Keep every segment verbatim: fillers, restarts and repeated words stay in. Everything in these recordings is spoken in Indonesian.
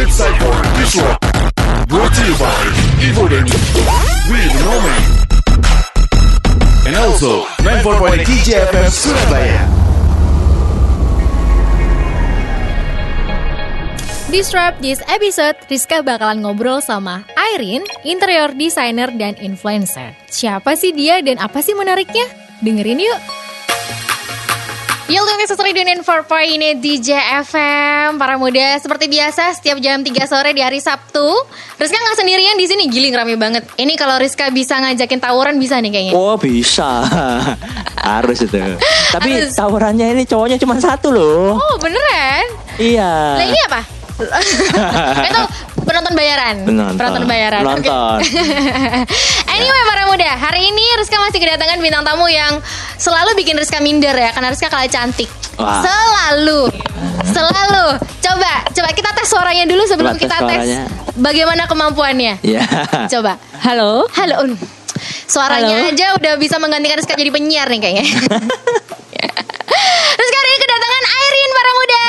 website for visual. Brought to you by Evodemi with Nomen. And also ninety four point tiga D J F M Surabaya. Di Strap this episode, Rizka bakalan ngobrol sama Irene, interior designer dan influencer. Siapa sih dia dan apa sih menariknya? Dengerin yuk. Yuk, sesuai dengan empat point D J F M. Para muda, seperti biasa setiap jam tiga sore di hari Sabtu. Rizka gak sendirian di sini, giling rame banget. Ini kalau Rizka bisa ngajakin tawuran bisa nih kayaknya. Oh bisa. Harus itu. Tapi Harus. Tawurannya ini cowoknya cuma satu loh. Oh beneran? Iya. Nah ini apa? Itu penonton bayaran. Penonton, penonton bayaran. Penonton. Okay. Anyway para muda, hari ini Rizka masih kedatangan bintang tamu yang selalu bikin Rizka minder ya, karena Rizka kalah cantik. Wah. Selalu, selalu. Coba, coba kita tes suaranya dulu sebelum coba kita tes, tes bagaimana kemampuannya. Iya. Yeah. Coba. Halo. Halo. Suaranya Halo. aja udah bisa menggantikan Rizka jadi penyiar nih kayaknya. Rizka hari ini kedatangan Irene para muda.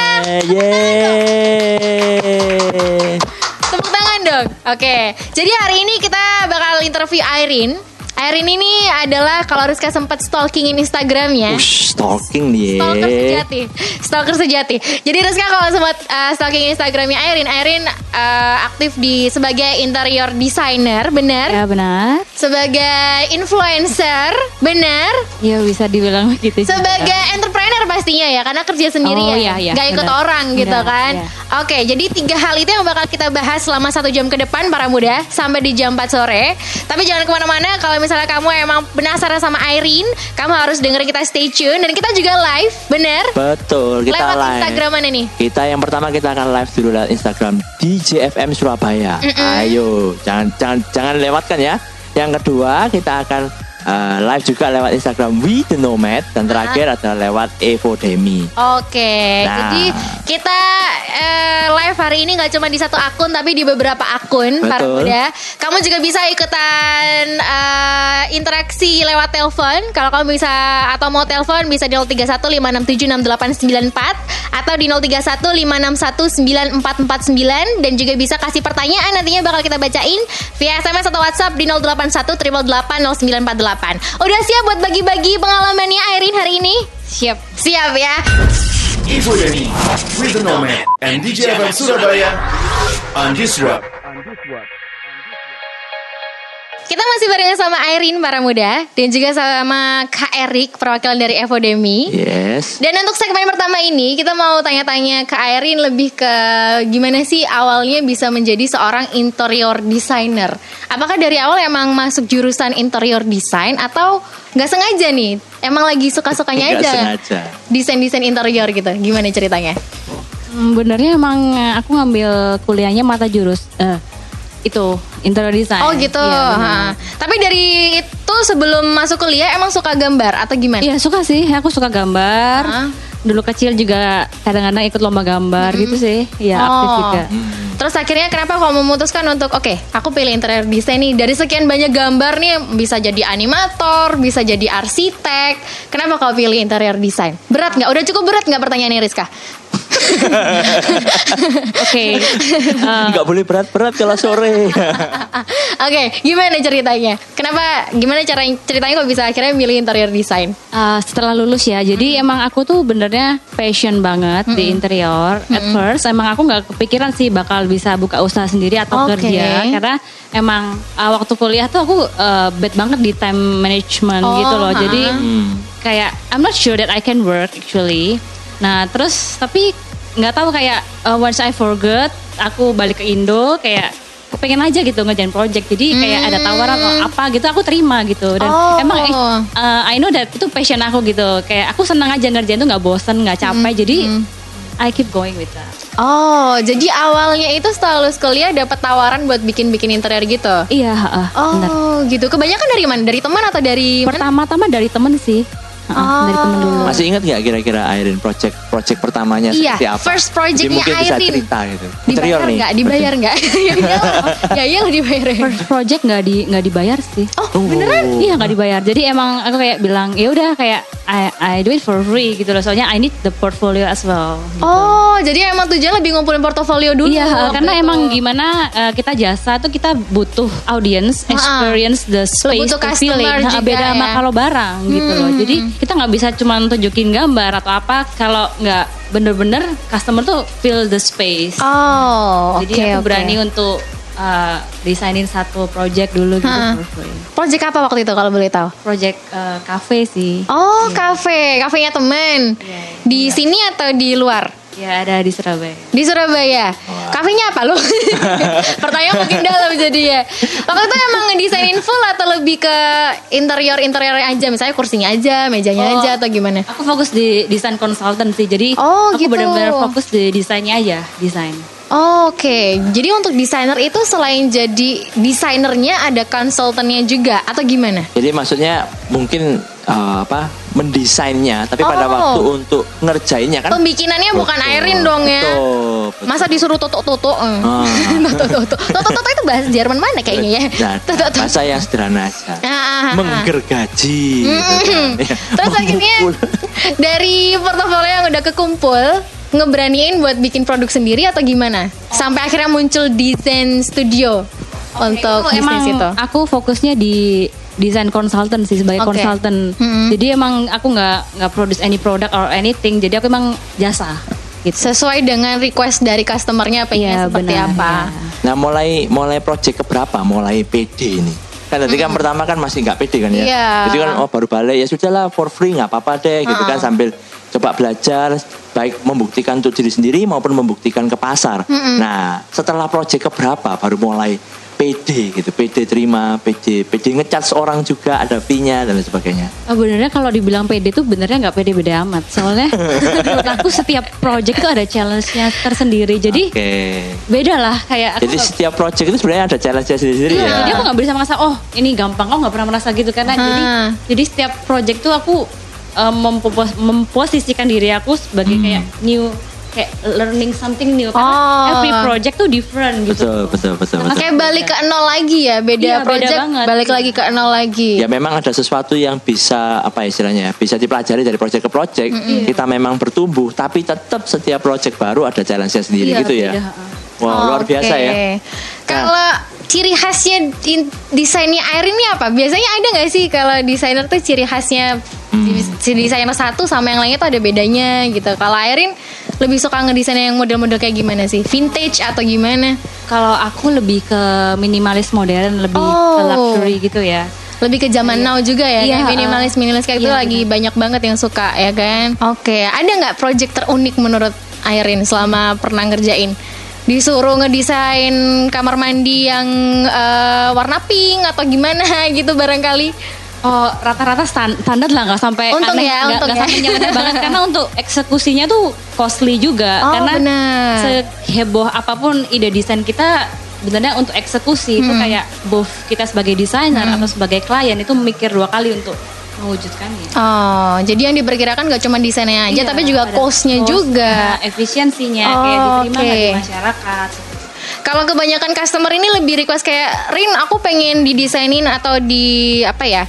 Yeay. Tepuk tangan dong. Oke, jadi hari ini kita bakal interview Irene. Irene ini adalah kalau Rizka sempat stalkingin Instagramnya. Ush, stalking nih. Stalker sejati. Stalker sejati. Jadi Rizka kalau sempat uh, stalking Instagramnya Irene, Irene uh, aktif di sebagai interior designer, benar? Ya benar. Sebagai influencer, benar? Ya bisa dibilang begitu. Sebagai juga. Entrepreneur pastinya ya, karena kerja sendiri oh, ya, iya, iya, gak ikut benar. orang gitu Benar, kan. iya. Oke, jadi tiga hal itu yang bakal kita bahas selama satu jam ke depan para muda sampai di jam empat sore. Tapi jangan kemana-mana, kalau misalnya kamu emang penasaran sama Irene, kamu harus dengerin kita, stay tune. Dan kita juga live, bener? Betul, kita lewat live. Instagram mana nih? Kita yang pertama kita akan live dulu lewat Instagram D J F M Surabaya. Mm-mm. Ayo, jangan jangan jangan lewatkan ya. Yang kedua kita akan uh, live juga lewat Instagram We The Nomad. Dan terakhir uh-huh. adalah lewat Evodemi. Oke, nah. jadi kita uh, live hari ini gak cuma di satu akun, tapi di beberapa akun. Betul. Para muda, kamu juga bisa ikutan uh, interaksi lewat telepon. Kalau kamu bisa atau mau telepon bisa di nol tiga satu lima enam tujuh enam delapan sembilan empat atau di nol tiga satu lima enam satu sembilan empat empat sembilan. Dan juga bisa kasih pertanyaan, nantinya bakal kita bacain via S M S atau WhatsApp di nol delapan satu delapan delapan nol sembilan empat delapan. Udah siap buat bagi-bagi pengalamannya Irene hari ini? Siap. Siap ya. Evodemi with the Nomad and D J F M Surabaya on this rock. Kita masih barengan sama Irene para muda dan juga sama Kak Erik, perwakilan dari Evodemi. Yes. Dan untuk segmen pertama ini kita mau tanya-tanya ke Irene lebih ke gimana sih awalnya bisa menjadi seorang interior designer. Apakah dari awal emang masuk jurusan interior design atau nggak sengaja nih? Emang lagi suka-sukanya aja desain-desain interior gitu. Gimana ceritanya? Hmm, benernya emang aku ngambil kuliahnya mata jurus uh, itu interior design. Oh gitu. Ya, tapi dari itu sebelum masuk kuliah emang suka gambar atau gimana? Iya suka sih, aku suka gambar. Ha? Dulu kecil juga kadang-kadang ikut lomba gambar hmm. gitu sih. Iya oh. aktif juga. Hmm. Terus akhirnya kenapa kamu memutuskan untuk oke, okay, aku pilih interior design nih. Dari sekian banyak gambar nih, bisa jadi animator, bisa jadi arsitek. Kenapa kau pilih interior design? Berat nggak? Udah cukup berat nggak pertanyaannya Rizka? Oke, nggak boleh berat-berat kalau sore. Oke, okay, gimana ceritanya? Kenapa? Gimana cara ceritanya kok bisa akhirnya milih interior design? Uh, setelah lulus ya, jadi mm-hmm. emang aku tuh benernya passion banget mm-hmm. di interior. Mm-hmm. At first, emang aku nggak kepikiran sih bakal bisa buka usaha sendiri atau okay. kerja, karena emang uh, waktu kuliah tuh aku uh, bad banget di time management oh, gitu loh. Ha. Jadi hmm. kayak I'm not sure that I can work actually. Nah terus tapi nggak tahu kayak uh, once I forget, aku balik ke Indo kayak pengen aja gitu ngerjain project. Jadi kayak hmm. ada tawaran atau apa gitu aku terima gitu. Dan oh. emang uh, I know that itu passion aku gitu. Kayak aku senang aja ngerjain tuh nggak bosan, nggak capek. Hmm. Jadi hmm. I keep going with that. Oh, jadi awalnya itu setelah lulus kuliah dapat tawaran buat bikin-bikin interior gitu? Iya, uh, oh, benar. gitu. Kebanyakan dari mana? Dari teman atau dari? Pertama-tama dari teman sih. Uh, oh. Dari temen dulu. Masih ingat nggak kira-kira Irene project project pertamanya iya, seperti apa? First projectnya mungkin Irene. Bisa cerita gitu. Dibayar nggak? Dibayar nggak? Ya iya lah dibayar. First project nggak di nggak dibayar sih. Oh, oh. beneran? Iya nggak dibayar. Jadi emang aku kayak bilang ya udah kayak I I do it for free gitu loh. Soalnya I need the portfolio as well. Gitu. Oh, jadi emang tujuan lebih ngumpulin portofolio dulu. Iya, karena gitu. emang gimana uh, kita jasa tuh kita butuh audience, experience the space, butuh the customer feeling. juga Beda sama ya. kalau barang gitu loh. Jadi kita nggak bisa cuma tunjukin gambar atau apa kalau nggak bener-bener customer tuh feel the space. Oh, oke. Jadi aku oke. berani untuk uh, desainin satu project dulu gitu. Ha. For free. Project apa waktu itu kalau boleh tahu? Project uh, cafe sih. Oh, kafe, kafenya temen. Iya, Di sini atau di luar? Ya ada di Surabaya. Di Surabaya. Kafenya apa lu? Pertanyaan makin dalam jadi ya. Waktu itu emang ngedesainin full atau lebih ke interior-interior aja, misalnya kursinya aja, mejanya Oh. aja atau gimana? Aku fokus di desain consultant sih. Jadi Oh, aku gitu. benar-benar fokus di desainnya aja, desain. Oh, Oke, jadi untuk desainer itu selain jadi desainernya ada konsultannya juga atau gimana? Jadi maksudnya mungkin uh, apa mendesainnya, tapi pada Oh. waktu untuk ngerjainnya kan. Pembikinannya bukan Betul, Airin dong ya. betul, betul. Masa disuruh tutuk-tutuk? Ah. Tutuk-tutuk. Tutuk-tutuk itu bahasa Jerman mana kayaknya ya? Nah, Tutuk-tutuk. bahasa yang sederhana aja. Ah, ah, ah. Menggergaji. gitu kan. Ya, Terus akhirnya memukul. dari portofolio yang udah kekumpul, ngeberaniin buat bikin produk sendiri atau gimana? Sampai akhirnya muncul desain studio untuk Itu emang bisnis itu. aku fokusnya di desain consultant sih sebagai Oke. consultant. Mm-mm. Jadi emang aku nggak nggak produce any product or anything. Jadi aku emang jasa. Gitu. Sesuai dengan request dari customernya pengennya Iya, seperti benar, apa. iya. Nah mulai mulai project keberapa? Mulai P D ini. Kan tadi kan pertama kan masih nggak pede kan ya. Iya. Jadi kan oh baru balik ya sudahlah for free nggak apa-apa deh gitu kan sambil coba belajar baik membuktikan untuk diri sendiri maupun membuktikan ke pasar. Nah setelah project keberapa baru mulai P D gitu, P D terima, P D P D ngecat seorang juga ada fee-nya dan lain sebagainya. Oh, benernya kalau dibilang pede tuh benernya nggak pede beda amat. Soalnya menurut aku setiap project tuh ada challenge-nya tersendiri. Jadi Oke. beda lah kayak aku Jadi nggak- setiap project itu sebenarnya ada challenge-nya sendiri-sendiri Iya, ya. jadi aku nggak bisa merasa oh ini gampang, kok nggak pernah merasa gitu karena Hmm. jadi jadi setiap project tuh aku um, mempos- memposisikan diri aku sebagai Hmm. kayak new kayak learning something new karena Oh. every project tuh different gitu. Betul, betul, betul, betul. Kayak balik ke nol lagi ya, beda Iya, beda project, banget. balik lagi ke nol lagi. Ya memang ada sesuatu yang bisa apa istilahnya ya, bisa dipelajari dari project ke project. Kita memang bertumbuh, tapi tetap setiap project baru ada challenge-nya sendiri Iya, gitu ya. beda. Wah luar Oke. biasa ya. Kalau ciri khasnya in- desainnya Airin ini apa? Biasanya ada nggak sih kalau desainer tuh ciri khasnya Hmm. si desainer satu sama yang lainnya tuh ada bedanya gitu. Kalau Airin lebih suka ngedesain yang model-model kayak gimana sih? Vintage atau gimana? Kalau aku lebih ke minimalis modern, lebih Oh. ke luxury gitu ya. Lebih ke zaman now juga ya, Iya, kayak minimalis minimalis kayak itu iya, lagi banyak banget yang suka ya kan. Oke, ada nggak project terunik menurut Airin selama pernah ngerjain? Disuruh ngedesain kamar mandi yang eh, warna pink atau gimana gitu barangkali? Oh rata-rata stan- standar lah nggak sampai Untung aneh, ya, nggak untung nggak ya. sampai nyeleneh banget karena untuk eksekusinya tuh costly juga Oh, karena benar. seheboh apapun ide desain kita sebenarnya untuk eksekusi itu Hmm. kayak both kita sebagai desainer atau sebagai klien itu mikir dua kali untuk mewujudkannya. Oh, jadi yang diperkirakan gak cuma desainnya aja, Iya, tapi juga ada cost-nya cost, juga. ada efisiensinya Oh, kayak diterima nggak oke. di masyarakat. Kalau kebanyakan customer ini lebih request kayak Rin, aku pengen didesainin atau di apa ya,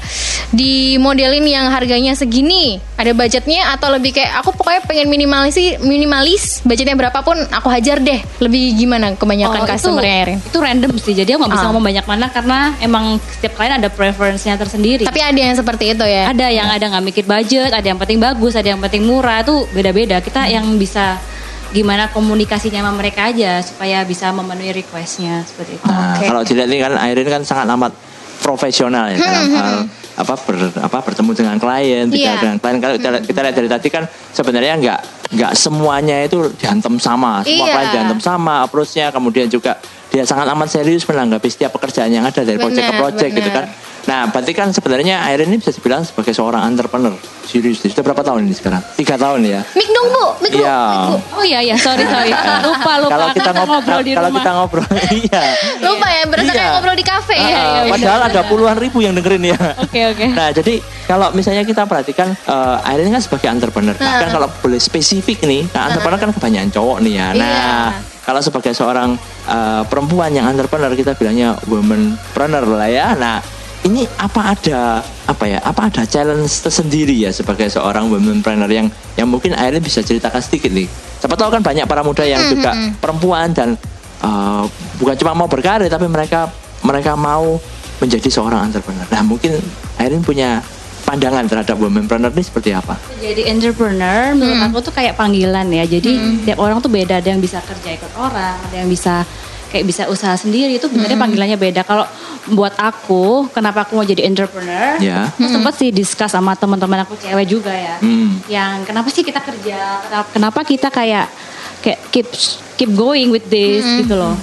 di modelin yang harganya segini, ada budgetnya, atau lebih kayak aku pokoknya pengen minimalis sih, minimalis, budgetnya berapapun aku hajar deh. Lebih gimana kebanyakan Oh, customernya Rin? itu, itu random sih, jadi aku nggak bisa Ah. ngomong banyak mana karena emang setiap klien ada preference-nya tersendiri. Tapi ada yang seperti itu ya. Ada yang ada nggak mikir budget, ada yang penting bagus, ada yang penting murah, itu beda-beda. Kita yang bisa gimana komunikasinya sama mereka aja supaya bisa memenuhi requestnya seperti itu. Nah, Oke. kalau dilihat ini kan Airin kan sangat amat profesional ya dalam hal apa ber, apa bertemu dengan klien, bicara Iya. dengan klien. Kalau kita, kita lihat dari tadi kan sebenarnya nggak nggak semuanya itu dihantam sama, semua Iya. klien dihantam sama approach-nya, kemudian juga dia sangat amat serius menanggapi setiap pekerjaan yang ada dari project ke Benar, project gitu benar. kan. Nah, berarti kan sebenarnya Airin ini bisa dibilang sebagai seorang entrepreneur. Serius, sudah berapa tahun ini sekarang? Tiga tahun ya. Mik dong Bu, mik dong, Iya. mik, Bu. Oh iya iya, sorry sorry. Lupa lupa. Kalau kita Kan ngobrol, di kalau rumah. kita ngobrol, iya. Lupa ya, berasa Iya. kayak ngobrol di kafe ya. Ah, Ya, benar. padahal ada puluhan ribu yang dengerin ya. Oke oke. Nah, jadi kalau misalnya kita perhatikan uh, Airin kan sebagai entrepreneur. Bahkan kalau boleh spesifik nih, nah entrepreneur kan kebanyakan cowok nih ya. Nah, Iya. kalau sebagai seorang uh, perempuan yang entrepreneur kita bilangnya womanpreneur lah ya. Nah, ini apa ada apa ya? Apa ada challenge tersendiri ya sebagai seorang womenpreneur yang yang mungkin akhirnya bisa ceritakan sedikit nih. Siapa tahu kan banyak para muda yang juga perempuan dan uh, bukan cuma mau berkarir tapi mereka mereka mau menjadi seorang entrepreneur. Nah, mungkin Irene punya pandangan terhadap womenpreneur ini seperti apa? Jadi entrepreneur menurut Hmm. aku tuh kayak panggilan ya. Jadi tiap orang tuh beda, ada yang bisa kerja ikut orang, ada yang bisa kayak bisa usaha sendiri, itu sebenarnya panggilannya beda. Kalau buat aku, kenapa aku mau jadi entrepreneur? Ya. Aku sempat sih discuss sama teman-teman aku cewek juga ya. Hmm. Yang kenapa sih kita kerja? Kenapa, kenapa kita kayak kayak keep keep going with this gitu loh.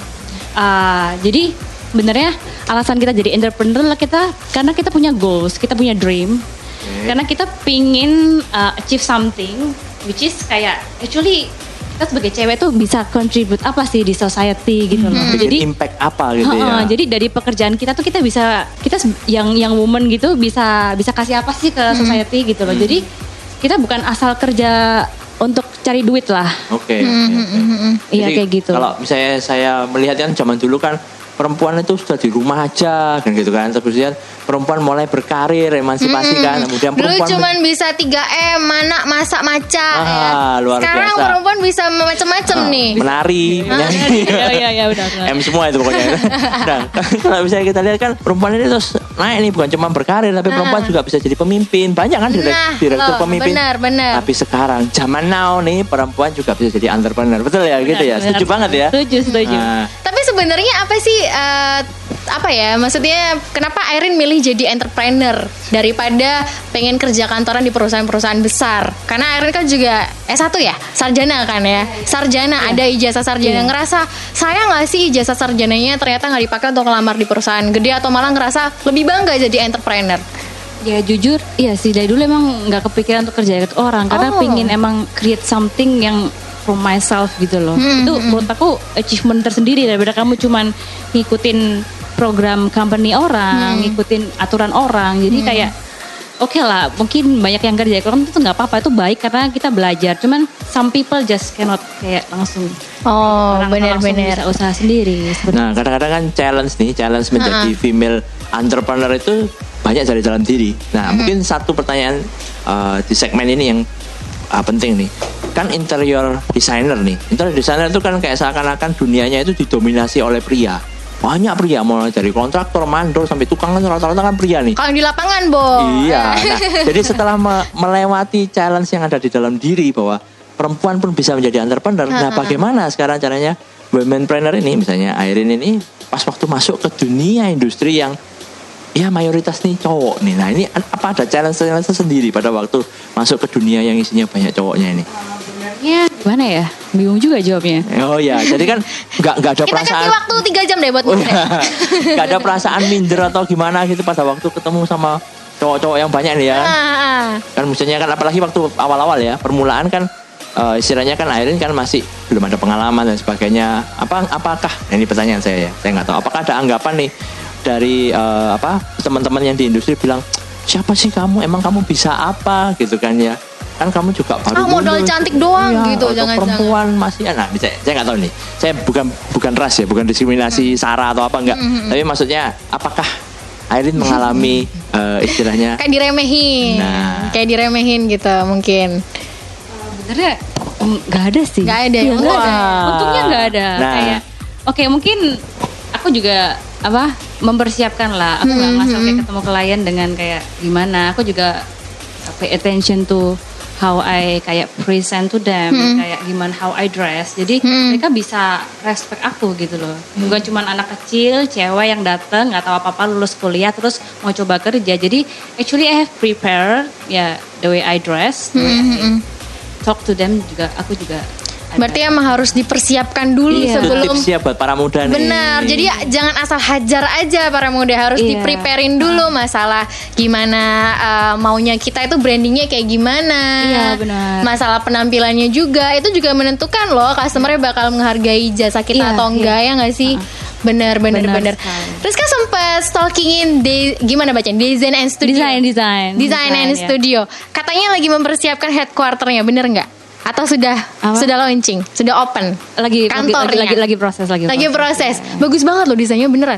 Ah, jadi sebenarnya alasan kita jadi entrepreneur lah kita karena kita punya goals, kita punya dream. Karena kita pingin uh, achieve something which is kayak actually kita sebagai cewek tuh bisa contribute apa sih di society gitu loh. Bikin Jadi impact apa gitu ya. uh, jadi dari pekerjaan kita tuh kita bisa kita yang yang woman gitu bisa bisa kasih apa sih ke society gitu loh. Jadi kita bukan asal kerja untuk cari duit lah. Oke. oke, oke. Iya Jadi kayak gitu. Kalau misalnya saya melihat kan zaman dulu kan perempuan itu sudah di rumah aja kan gitu kan. Terus kemudian perempuan mulai berkarir, emansipasi kan. Kemudian Dulu perempuan cuman bisa tiga M, mana masak maca Ah, ya. luar Sekarang biasa. perempuan bisa macam-macam ah, nih. menari, menyanyi. Iya iya iya udah. M semua itu pokoknya. Nah, kalau misalnya kita lihat kan perempuan ini terus naik nih bukan cuma berkarir tapi perempuan juga bisa jadi pemimpin. Banyak kan direk- Nah, direktur loh, pemimpin. benar, benar. Tapi sekarang zaman now nih perempuan juga bisa jadi entrepreneur. Betul ya gitu ya. Setuju banget ya. Setuju setuju. Nah, Tapi sebenarnya apa sih eh, apa ya? Maksudnya kenapa Irene milih jadi entrepreneur daripada pengen kerja kantoran di perusahaan-perusahaan besar? Karena Irene kan juga S satu ya, sarjana kan ya. Sarjana ada ijazah sarjana. Ngerasa sayang nggak sih ijazah sarjananya ternyata nggak dipakai untuk ngelamar di perusahaan gede atau malah ngerasa lebih bangga jadi entrepreneur? Ya jujur, iya sih dari dulu emang nggak kepikiran untuk kerja ikut orang karena Oh. pingin emang create something yang from myself gitu loh. Hmm, Itu menurut aku achievement tersendiri daripada kamu cuman ngikutin program company orang, ngikutin aturan orang. Jadi kayak oke lah, mungkin banyak yang kerja ikut orang itu nggak apa-apa, itu baik karena kita belajar. Cuman some people just cannot kayak langsung Oh, orang langsung benar-benar. bisa usaha sendiri. Seperti Nah kadang-kadang kan challenge nih, challenge menjadi female entrepreneur itu banyak dari dalam diri. Nah mungkin satu pertanyaan uh, di segmen ini yang uh, penting nih. Kan interior designer nih, interior designer itu kan kayak seakan-akan dunianya itu didominasi oleh pria. Banyak pria, mulai dari kontraktor, mandor sampai tukang kan rata-rata kan pria nih. Kalau di lapangan, Bo. Iya. Nah, jadi setelah me- melewati challenge yang ada di dalam diri bahwa perempuan pun bisa menjadi entrepreneur. Nah, bagaimana sekarang caranya womenpreneur ini, misalnya Irene ini pas waktu masuk ke dunia industri yang ya mayoritas nih cowok nih. Nah, ini apa ada challenge-challenge sendiri pada waktu masuk ke dunia yang isinya banyak cowoknya ini? sebenarnya gimana ya? Bingung juga jawabnya. Oh ya, jadi kan nggak nggak ada Kita perasaan. kasih waktu tiga jam deh buat Oh, ngomong. iya. Nggak ada perasaan minder atau gimana gitu pada waktu ketemu sama cowok-cowok yang banyak nih ya kan? Ah, ah. Kan misalnya kan apalagi waktu awal-awal ya permulaan kan uh, istilahnya kan Irene kan masih belum ada pengalaman dan sebagainya. Apa apakah nah ini pertanyaan saya ya, saya nggak tahu apakah ada anggapan nih dari uh, apa teman-teman yang di industri bilang siapa sih kamu, emang kamu bisa apa gitu kan ya, kan kamu juga baru Ah, modal lulus. cantik doang Iya, gitu, untuk jangan-jangan. perempuan masih nah saya saya nggak tahu nih, saya bukan bukan ras ya, bukan diskriminasi sara atau apa enggak, tapi maksudnya apakah Irene mengalami uh, istilahnya Kayak diremehin. Nah. Kayak diremehin gitu mungkin. Sebenarnya mm, nggak ada sih. Nggak ada, Iya, nggak Wah. ada. Untungnya nggak ada. Nah. Kayak, oke mungkin aku juga apa mempersiapkan lah. Aku nggak masuk kayak ketemu klien dengan kayak gimana. Aku juga pay attention to how I kayak present to them, kayak gimana how I dress. Jadi mereka bisa respect aku gitu loh. Bukan cuma anak kecil, cewek yang datang nggak tahu apa-apa lulus kuliah terus mau coba kerja. Jadi actually I have prepared ya the way I dress, the way I talk to them juga aku juga. ada. Berarti emang harus dipersiapkan dulu Iya. itu sebelum. tips ya buat para muda nih. Benar, jadi ya, jangan asal hajar aja para muda, harus Iya. di-preparein dulu masalah gimana uh, maunya kita itu brandingnya kayak gimana. Iya, benar. Masalah penampilannya juga, itu juga menentukan loh customer bakal menghargai jasa kita Iya, atau enggak ya nggak sih? Benar, benar, Benar benar. sekali. Terus kan sempat stalkingin de, gimana bacaan Design and Studio. Design, design. Design and ya. Studio. Katanya lagi mempersiapkan headquarternya, bener nggak? Atau sudah Apa? sudah launching, sudah open? Lagi lagi, Kantornya. lagi lagi lagi proses lagi. Lagi proses. Bagus banget loh desainnya beneran.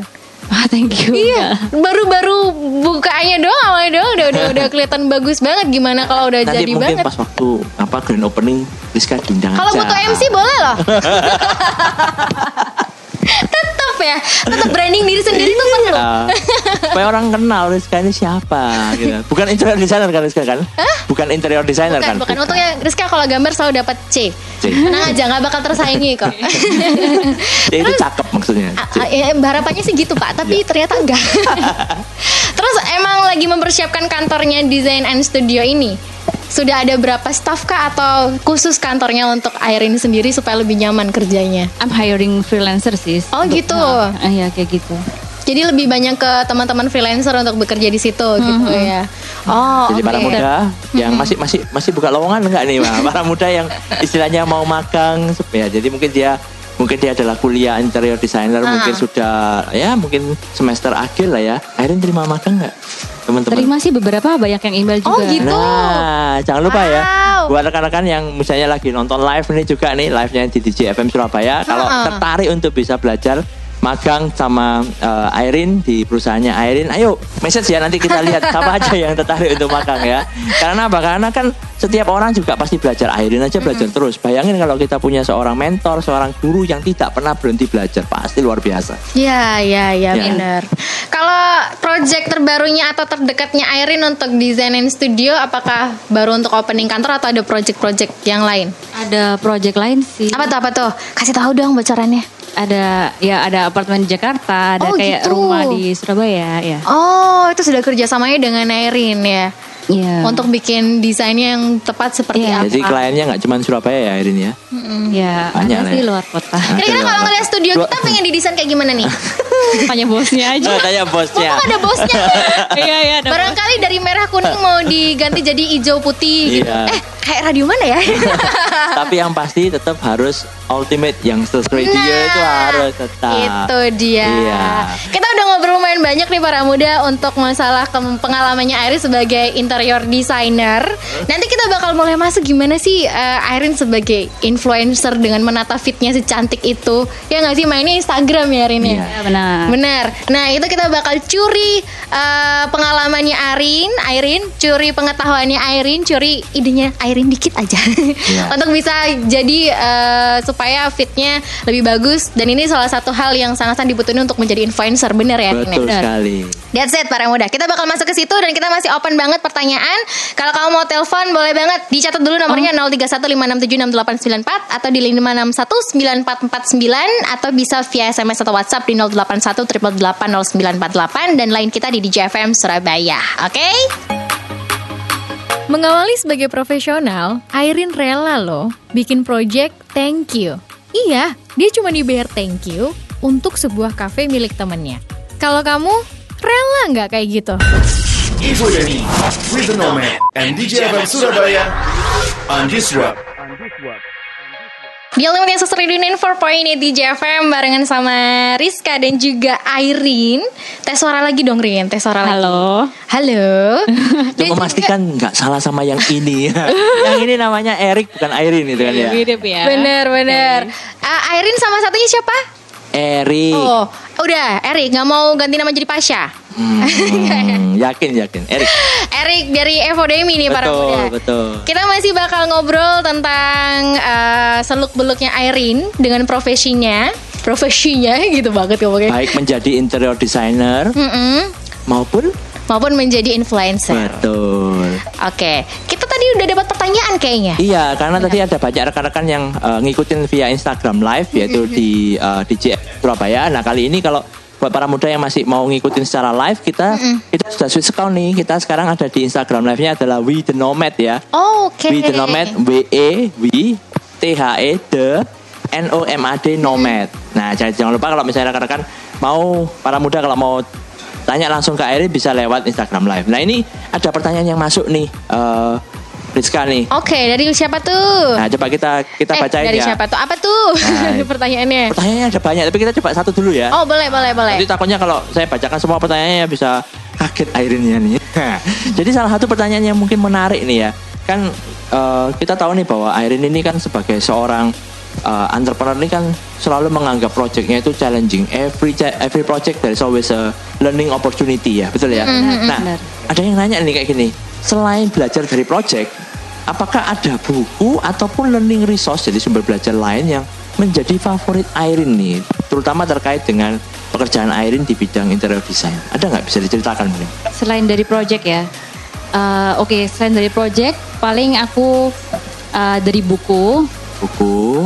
Ah, thank you. Iya, baru-baru bukaannya doang, awalnya doang udah udah udah kelihatan bagus banget. Gimana kalau udah Nanti jadi mungkin banget? pas waktu apa grand opening Rizka diundang Kalau aja. butuh M C boleh loh. Tetap ya, tetap branding diri sendiri tuh perlu. Uh, supaya orang kenal Rizka ini siapa gitu. Bukan interior designer kan Rizka kan? Bukan interior designer Bukan, kan? bukan. Untungnya Rizka kalau gambar selalu dapat C. C. Tenang aja, nggak bakal tersaingi kok. Ya, itu cakep maksudnya. A- C. a- ya, harapannya sih gitu Pak, tapi Iya. ternyata enggak. Terus emang lagi mempersiapkan kantornya Design and Studio ini. Sudah ada berapa staff kah atau khusus kantornya untuk Airin sendiri supaya lebih nyaman kerjanya? I'm hiring freelancer sih. Oh, Untuk- gitu. Ah, iya kayak gitu. Jadi lebih banyak ke teman-teman freelancer untuk bekerja di situ gitu ya. Oh, Jadi oke. para muda yang masih masih masih buka lowongan enggak nih, Mbak? Para muda yang istilahnya mau magang ya. Jadi mungkin dia mungkin dia adalah kuliah interior designer, Ah. mungkin sudah ya mungkin semester akhir lah ya. Airin terima magang enggak? Teman-teman. Terima sih beberapa, banyak yang email juga. Oh, gitu. Nah, jangan lupa ya. Wow. Buat rekan-rekan yang misalnya lagi nonton live ini juga nih, live-nya di D J F M Surabaya. Kalau Ha-ha. tertarik untuk bisa belajar magang sama uh, Airin di perusahaannya Airin, ayo message ya, nanti kita lihat siapa aja yang tertarik untuk magang ya. Karena apa? Karena kan setiap orang juga pasti belajar. Airin aja belajar terus. Bayangin kalau kita punya seorang mentor, seorang guru yang tidak pernah berhenti belajar, pasti luar biasa. Ya, ya, ya, Ya. benar. Kalau project terbarunya atau terdekatnya Airin untuk Design and Studio, apakah baru untuk opening kantor atau ada project-project yang lain? Ada project lain sih. Apa tuh, apa tuh? Kasih tahu dong bocorannya. Ada ya ada apartemen di Jakarta, ada Oh, kayak gitu. rumah di Surabaya ya. Oh, itu sudah kerjasamanya dengan Airin ya? Iya. Untuk bikin desainnya yang tepat seperti Iya. apa? Jadi kliennya nggak cuma Surabaya ya Airin ya. Ya, Banyak ada lah sih ya. luar kota. Kira-kira kalau ngeliat studio Lu- kita pengen didesain kayak gimana nih? Tanya bosnya aja. Nah, tanya bosnya. Mumpung ada bosnya. Iya, iya, ada Barangkali dari merah kuning mau diganti jadi hijau putih gitu. Iya. Eh, kayak radio mana ya? Tapi yang pasti tetap harus Ultimate Youngsters Radio Nah, itu harus tetap. Itu dia. Iya. Kita udah ngobrol lumayan banyak nih para muda untuk masalah ke- pengalamannya Airin sebagai interior designer. Nanti kita bakal mulai masuk gimana sih eh, Airin sebagai influencer dengan menata fitnya secantik itu. Ya nggak sih, mainnya Instagram ya Airin ya? Iya. Ya, benar. Benar. Nah, itu kita bakal curi eh, pengalamannya Airin, Airin, curi pengetahuannya Airin, curi idenya Airin dikit aja. Iya. Untuk bisa jadi eh, supaya fitnya lebih bagus, dan ini salah satu hal yang sangat-sangat dibutuhin untuk menjadi influencer, bener ya? Airin? Betul Benar. sekali. That's it para muda. Kita bakal masuk ke situ dan kita masih open banget pertanyaan. Kalau kamu mau telepon boleh banget dicatat dulu nomornya nol tiga satu lima enam tujuh enam delapan sembilan empat atau di lima enam satu sembilan empat empat sembilan atau bisa via S M S atau WhatsApp di nol delapan satu delapan delapan nol sembilan empat delapan dan lain kita di D J F M Surabaya. Oke? Mengawali sebagai profesional, Airin rela loh bikin project thank you. Iya, dia cuma dibayar thank you untuk sebuah kafe milik temennya. Kalau kamu rela nggak kayak gitu? Info Denny with the Nomad and D J F M Surabaya on Disrupt. Di Ultimate Youngsters Radio sembilan puluh empat point delapan D J F M barengan sama Rizka dan juga Airin. Tes suara lagi dong Rin, tes suara lagi. Halo. Halo. Dan Untuk memastikan nggak salah sama yang ini. Yang ini namanya Erik bukan Airin itu kan ya. Mirip ya. Bener bener. Ah, Airin sama satunya siapa? Erik. Oh, udah Erik, nggak mau ganti nama jadi Pasha. Hmm, yakin yakin. Erik. Erik dari Evodemi nih para Betul, muda. betul. Kita masih bakal ngobrol tentang uh, seluk-beluknya Airin dengan profesinya, profesinya gitu banget ngomongnya. Baik menjadi interior designer Mm-mm. maupun Maupun menjadi influencer. betul. Oke, kita tadi udah dapat pertanyaan kayaknya. Iya, karena tadi ada banyak rekan-rekan yang uh, ngikutin via Instagram Live yaitu di uh, D J Surabaya. Nah kali ini kalau buat para muda yang masih mau ngikutin secara live, kita kita sudah switch account nih. Kita sekarang ada di Instagram Live-nya adalah We The Nomad ya. Oh, oke. We The Nomad, W E W T H E The N O M A D Nomad. Nah jangan, jangan lupa kalau misalnya rekan-rekan mau, para muda kalau mau tanya langsung ke Airin bisa lewat Instagram Live. Nah ini ada pertanyaan yang masuk nih, uh, Rizka nih. Oke, dari siapa tuh? Nah coba kita kita eh, bacain dari ya. siapa tuh? Apa tuh? Nah, Pertanyaannya. Pertanyaannya ada banyak, tapi kita coba satu dulu ya. Oh, boleh, boleh, boleh. Nanti takutnya kalau saya bacakan semua pertanyaannya bisa kaget Airinnya nih. Jadi salah satu pertanyaan yang mungkin menarik nih ya. Kan uh, kita tahu nih bahwa Airin ini kan sebagai seorang uh, entrepreneur ini kan selalu menganggap projectnya itu challenging. Every every project there is always a learning opportunity ya, betul ya. Mm-hmm. Nah, benar. ada yang nanya nih kayak gini. Selain belajar dari project, apakah ada buku ataupun learning resource jadi sumber belajar lain yang menjadi favorit Irene nih, terutama terkait dengan pekerjaan Irene di bidang interior design? Ada nggak bisa diceritakan mungkin? Selain dari project ya, uh, oke okay, selain dari project, paling aku uh, dari buku. Buku.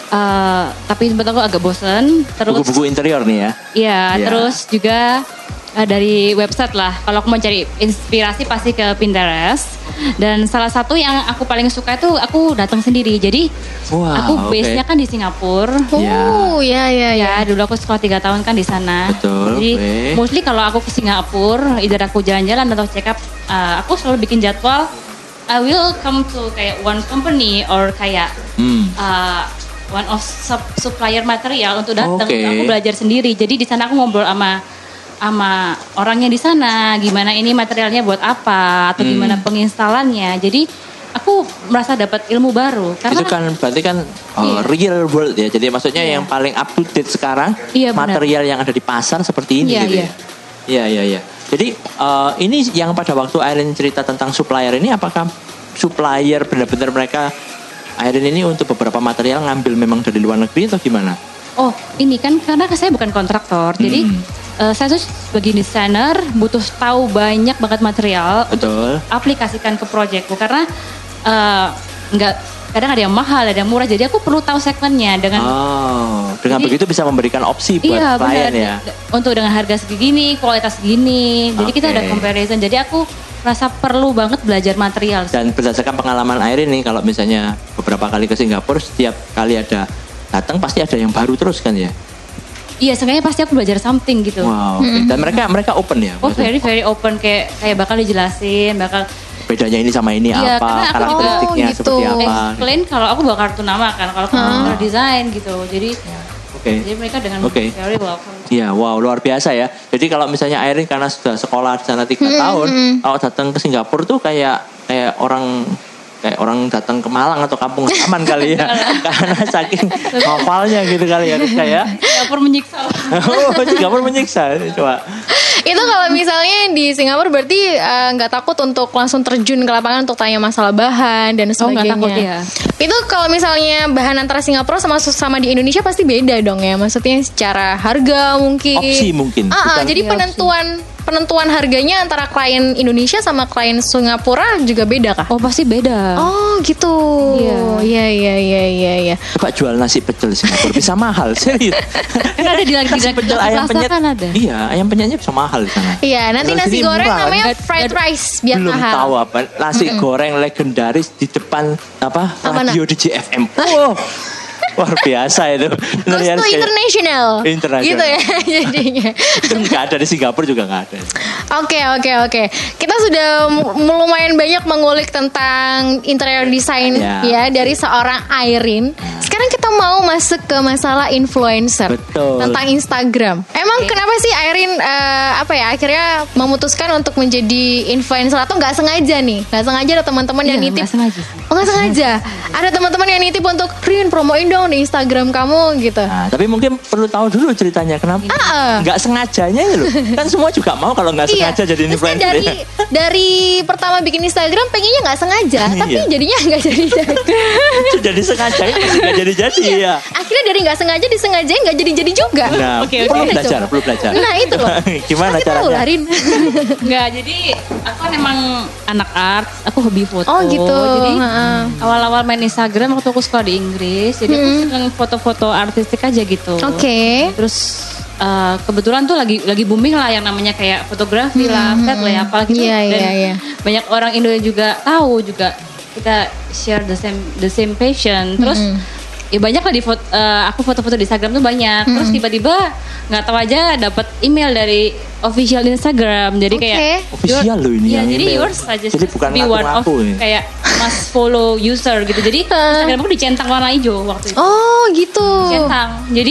Uh, tapi menurut aku agak bosen. Terus buku-buku interior nih ya? Iya, ya. Terus juga uh, dari website lah. Kalau aku mau cari inspirasi pasti ke Pinterest. Dan salah satu yang aku paling suka itu aku datang sendiri. Jadi wow, aku base-nya okay. kan di Singapura. Oh, ya ya ya. Ya, dulu aku sekolah tiga tahun kan di sana. Betul. Jadi okay. mostly kalau aku ke Singapura, either aku jalan-jalan atau check up, uh, aku selalu bikin jadwal. I will come to kayak one company or kayak hmm. uh, one of sub- supplier material untuk datang. Okay. Aku belajar sendiri. Jadi di sana aku ngobrol sama sama orangnya di sana, gimana ini materialnya buat apa atau hmm. gimana penginstalannya. Jadi aku merasa dapat ilmu baru. Karena itu kan berarti kan oh, iya. real world ya. Jadi maksudnya iya. yang paling up to date sekarang iya, material yang ada di pasar seperti ini iya, gitu iya. ya. Iya iya iya. Jadi uh, ini yang pada waktu Irene cerita tentang supplier ini, apakah supplier benar-benar mereka Irene ini untuk beberapa material ngambil memang dari luar negeri atau gimana? Oh ini kan karena saya bukan kontraktor, hmm. jadi uh, saya tuh sebagai desainer butuh tahu banyak banget material. Betul. Untuk aplikasikan ke proyekku karena uh, nggak kadang ada yang mahal, ada yang murah, jadi aku perlu tahu segmennya dengan. Oh, dengan jadi, begitu bisa memberikan opsi buat iya, klien benar. ya. Untuk dengan harga segini, kualitas segini, jadi okay. kita ada comparison. Jadi aku rasa perlu banget belajar material. Dan berdasarkan pengalaman Irene nih, kalau misalnya beberapa kali ke Singapura, setiap kali ada datang pasti ada yang baru terus kan ya? Iya, seenggaknya pasti aku belajar something gitu. Wow. Okay. Dan mereka mereka open ya? Oh, very very open, kayak kayak bakal dijelasin, bakal bedanya ini sama ini iya, apa, aku, karakteristiknya oh, gitu. seperti apa. Explain kalau aku bawa kartu nama kan, kalau kamu hmm. desain gitu. Jadi Oke. Okay. Jadi mereka dengan okay. very welcome. Iya, wow, luar biasa ya. Jadi kalau misalnya Irene karena sudah sekolah di sana tiga hmm, tahun, hmm. kalau datang ke Singapura tuh kayak kayak orang kayak orang datang ke Malang atau kampung halaman kali ya. Karena saking hafalnya gitu kali ya. Kayak Singapura menyiksa. oh, Singapura menyiksa. Coba. Itu kalau misalnya di Singapura berarti nggak uh, takut untuk langsung terjun ke lapangan untuk tanya masalah bahan dan sebagainya. Oh, nggak takut ya. Itu kalau misalnya bahan antara Singapura sama sama di Indonesia pasti beda dong ya. Maksudnya secara harga mungkin. Opsi mungkin. Ah, ah, jadi iya, penentuan penentuan harganya antara klien Indonesia sama klien Singapura juga beda kah? Oh pasti beda. Oh gitu. Iya. Iya iya iya iya iya. Coba jual nasi pecel di Singapura bisa mahal, serius. Kan ada di lagi nasi pecel ayam penyet. Kan ada. Iya, ayam penyetnya bisa mahal di sana. Iya, nanti Kalau nasi sini goreng murah, namanya kan? fried rice biar Belum mahal. tahu apa nasi mm-mm. goreng legendaris di depan apa Apa radio na? D J F M. Wow. Luar biasa itu. Goes to international. International. Gitu ya jadinya. Itu nggak ada di Singapura juga nggak ada. Oke oke oke. Kita sudah m- lumayan banyak mengulik tentang interior design ya, ya dari seorang Irene. Sekarang kita mau masuk ke masalah influencer. Betul. Tentang Instagram. Emang okay. kenapa sih Irene uh, apa ya akhirnya memutuskan untuk menjadi influencer atau nggak sengaja nih? Nggak sengaja ada teman-teman Iya, yang nitip. Nggak sengaja. Oh nggak sengaja. Ada teman-teman yang nitip untuk Rin promoin dong di Instagram kamu gitu. Nah, tapi mungkin perlu tahu dulu ceritanya kenapa uh-uh. nggak sengajanya ya loh. Kan semua juga mau kalau nggak iya. sengaja jadi influencer. Dari ya. dari pertama bikin Instagram pengennya nggak sengaja, tapi iya. jadinya nggak jadi-jadi. Jadi sengaja nggak jadi-jadi ya. Akhirnya dari nggak sengaja disengajain nggak jadi-jadi juga. Nah, okay, perlu okay. belajar, perlu belajar. Nah itu loh. Gimana Kita tahu caranya? lah, Rin. Enggak, jadi aku kan emang anak art, aku hobi foto. Oh gitu. Jadi Ha-ha. awal-awal main Instagram waktu aku sekolah di Inggris, jadi aku Hmm. seneng foto-foto artistik aja gitu. Oke. Okay. Terus uh, kebetulan tuh lagi lagi booming lah yang namanya kayak fotografi lah, flat lah ya, apalagi gitu. Iya, Dan iya, iya. banyak orang Indo juga tahu juga kita share the same the same passion. Terus ya banyak lah di foto, uh, aku foto-foto di Instagram tuh banyak. Terus tiba-tiba nggak tahu aja dapat email dari official Instagram. Jadi Oke. kayak Official loh ini ya, yang jadi email. yours aja. Jadi bukan be one of ngaku-ngaku ya. kayak must follow user gitu. Jadi Instagram aku dicentang warna hijau waktu itu. Oh gitu. Centang. Jadi aku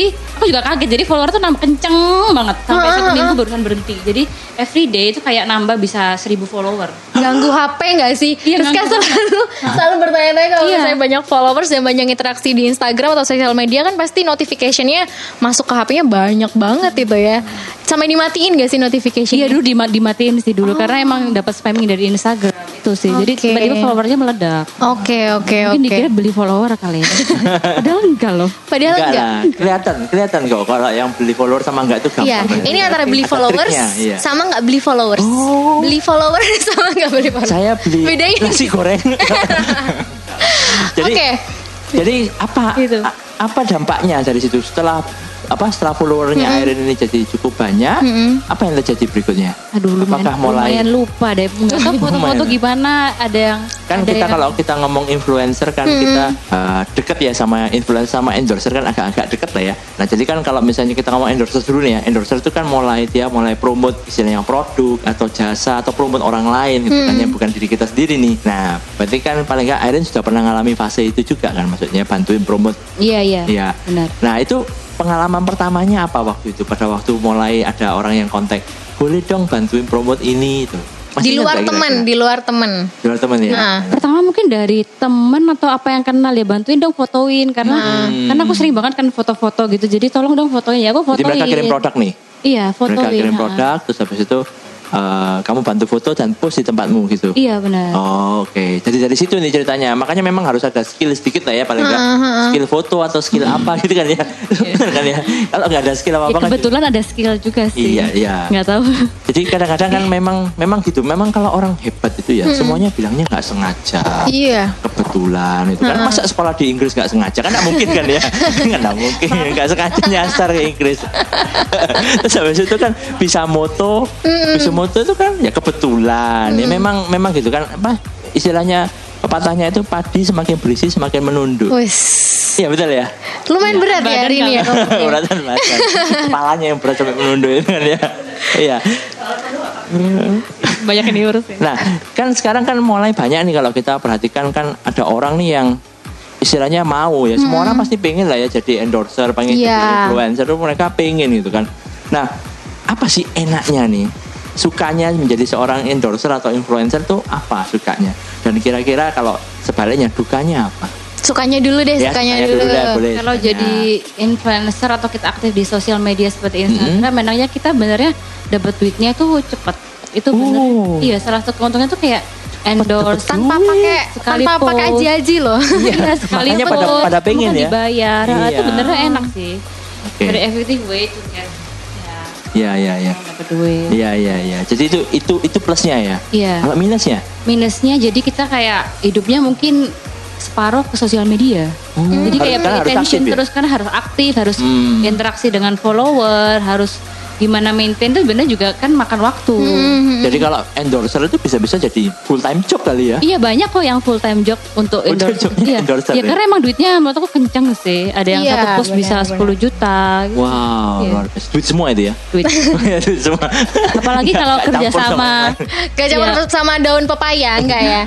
aku juga kaget. Jadi follower tuh nambah kenceng banget sampai satu minggu barusan berhenti. Jadi everyday itu kayak nambah bisa seribu follower. Ganggu H P nggak sih? Iya, Terus kan selalu selalu bertanya-tanya kalau Iya. misalnya banyak followers dan banyak interaksi di Instagram atau sosial media kan pasti notification-nya masuk ke H P-nya banyak banget itu ya. Sampai dimatiin gak sih notification? Iya dulu dima- dimatiin sih dulu karena emang dapat spamming dari Instagram itu sih. Jadi Oke. tiba-tiba followernya meledak. Oke oke Mungkin oke. dikira beli follower kali ya. Padahal enggak loh. Padahal Enggak enggak. lah, kelihatan, kelihatan kok kalau yang beli follower sama enggak itu gampang. Iya, banget. ini antara beli Ada followers triknya, iya. sama nggak beli followers. Oh. Beli followers sama nggak beli followers. Saya beli Bedain. nasi goreng. jadi, Oke. jadi apa Gitu. a- apa dampaknya dari situ setelah apa setelah followernya Airin ini jadi cukup banyak, apa yang terjadi berikutnya? Aduh lumayan, Apakah mulai lumayan lupa deh. Nggak tahu foto-foto Lumayan. gimana. Ada yang kan ada kita yang- kalau kita ngomong influencer kan kita uh, deket ya sama influencer sama endorser kan agak-agak deket lah ya. Nah jadi kan kalau misalnya kita ngomong endorser dulu nih ya, endorser itu kan mulai dia mulai promote istilahnya produk atau jasa atau promote orang lain gitu kan ya, bukan diri kita sendiri nih. Nah berarti kan paling nggak Airin sudah pernah ngalami fase itu juga kan, maksudnya bantuin promote. Iya iya. Iya. Benar. Nah itu pengalaman pertamanya apa waktu itu pada waktu mulai ada orang yang kontak, boleh dong bantuin promote ini itu. Di luar teman, di luar teman. Di luar teman ya. Nah. Pertama mungkin dari temen atau apa yang kenal ya, bantuin dong fotoin karena karena aku sering banget kan foto-foto gitu. Jadi tolong dong fotoin ya, aku fotoin. Jadi mereka kirim produk nih. Iya, fotoin. Mereka kirim ha. produk terus habis itu eh, kamu bantu foto dan post di tempatmu gitu. Iya benar. Oh, oke. Jadi dari situ nih ceritanya. Makanya memang harus ada skill sedikit lah ya paling enggak. Skill foto atau skill apa gitu kan ya. Benar kan ya. Kalau nggak ada skill Ya, apa-apa kan. kebetulan ada skill juga sih. Iya, iya. Nggak tahu. Jadi kadang-kadang kan memang memang gitu. Memang kalau orang hebat itu ya semuanya bilangnya nggak sengaja. Iya. Kebetulan itu kan masa sekolah di Inggris nggak sengaja kan nggak mungkin kan ya. Kan nggak mungkin nggak sengaja nyasar ke Inggris. Terus habis itu kan bisa moto, bisa moto itu kan ya kebetulan. Ya memang memang gitu kan apa istilahnya pepatahnya itu padi semakin berisi semakin menunduk. Wis. Iya betul ya. Lumayan berat ya Badan hari ini ya. nggak- Beratan badan. Kepalanya yang berat sampai menunduk itu kan ya. Iya. Banyak yang diurusin. Nah, kan sekarang kan mulai banyak nih kalau kita perhatikan kan ada orang nih yang istilahnya mau ya. Semua orang pasti pengen lah ya jadi endorser, pengen Iya. jadi influencer, mereka pengen gitu kan. Nah, apa sih enaknya nih? Sukanya menjadi seorang endorser atau influencer tuh apa sukanya? Dan kira-kira kalau sebaliknya dukanya apa? Sukanya dulu deh, Ya, sukanya sukanya dulu. dulu deh, boleh. Kalau Tanya. jadi influencer atau kita aktif di sosial media seperti Instagram, menangnya kita benernya dapat duitnya tuh cepet. Itu bener. Oh. Iya, salah satu keuntungannya tuh kayak endorse Tanpa pakai sekali tanpa pakai post. aji-aji loh. Iya, sekali Makanya pada- post, pada pengen kamu kan ya. dibayar. Nah, Iya. itu benernya enak sih. Oke. Very effective way to get Iya, ya, iya, iya. dapat duit. Iya, iya, iya. Jadi itu itu itu plusnya ya. Iya. Kalau minusnya? Minusnya jadi kita kayak hidupnya mungkin separuh ke sosial media. Hmm. Jadi Harus- kayak kan pay harus attention aktif ya? terus kan harus aktif, harus Hmm. interaksi dengan follower, harus gimana maintain tuh bener juga kan makan waktu. Jadi kalau endorser itu bisa-bisa jadi full time job kali ya. Iya banyak kok yang full time job untuk Full time endorse. jobnya Iya. endorser Ya ya? karena emang duitnya menurut aku kenceng sih. Ada yang Iya, satu post bisa benar, sepuluh juta. Gitu. Wow, Iya. luar biasa. Duit semua itu ya. Duit. Ya, duit semua. Apalagi Nggak- kalau nggak kerja campur sama yang lain. Gak cuma Iya. sama daun pepaya, enggak ya?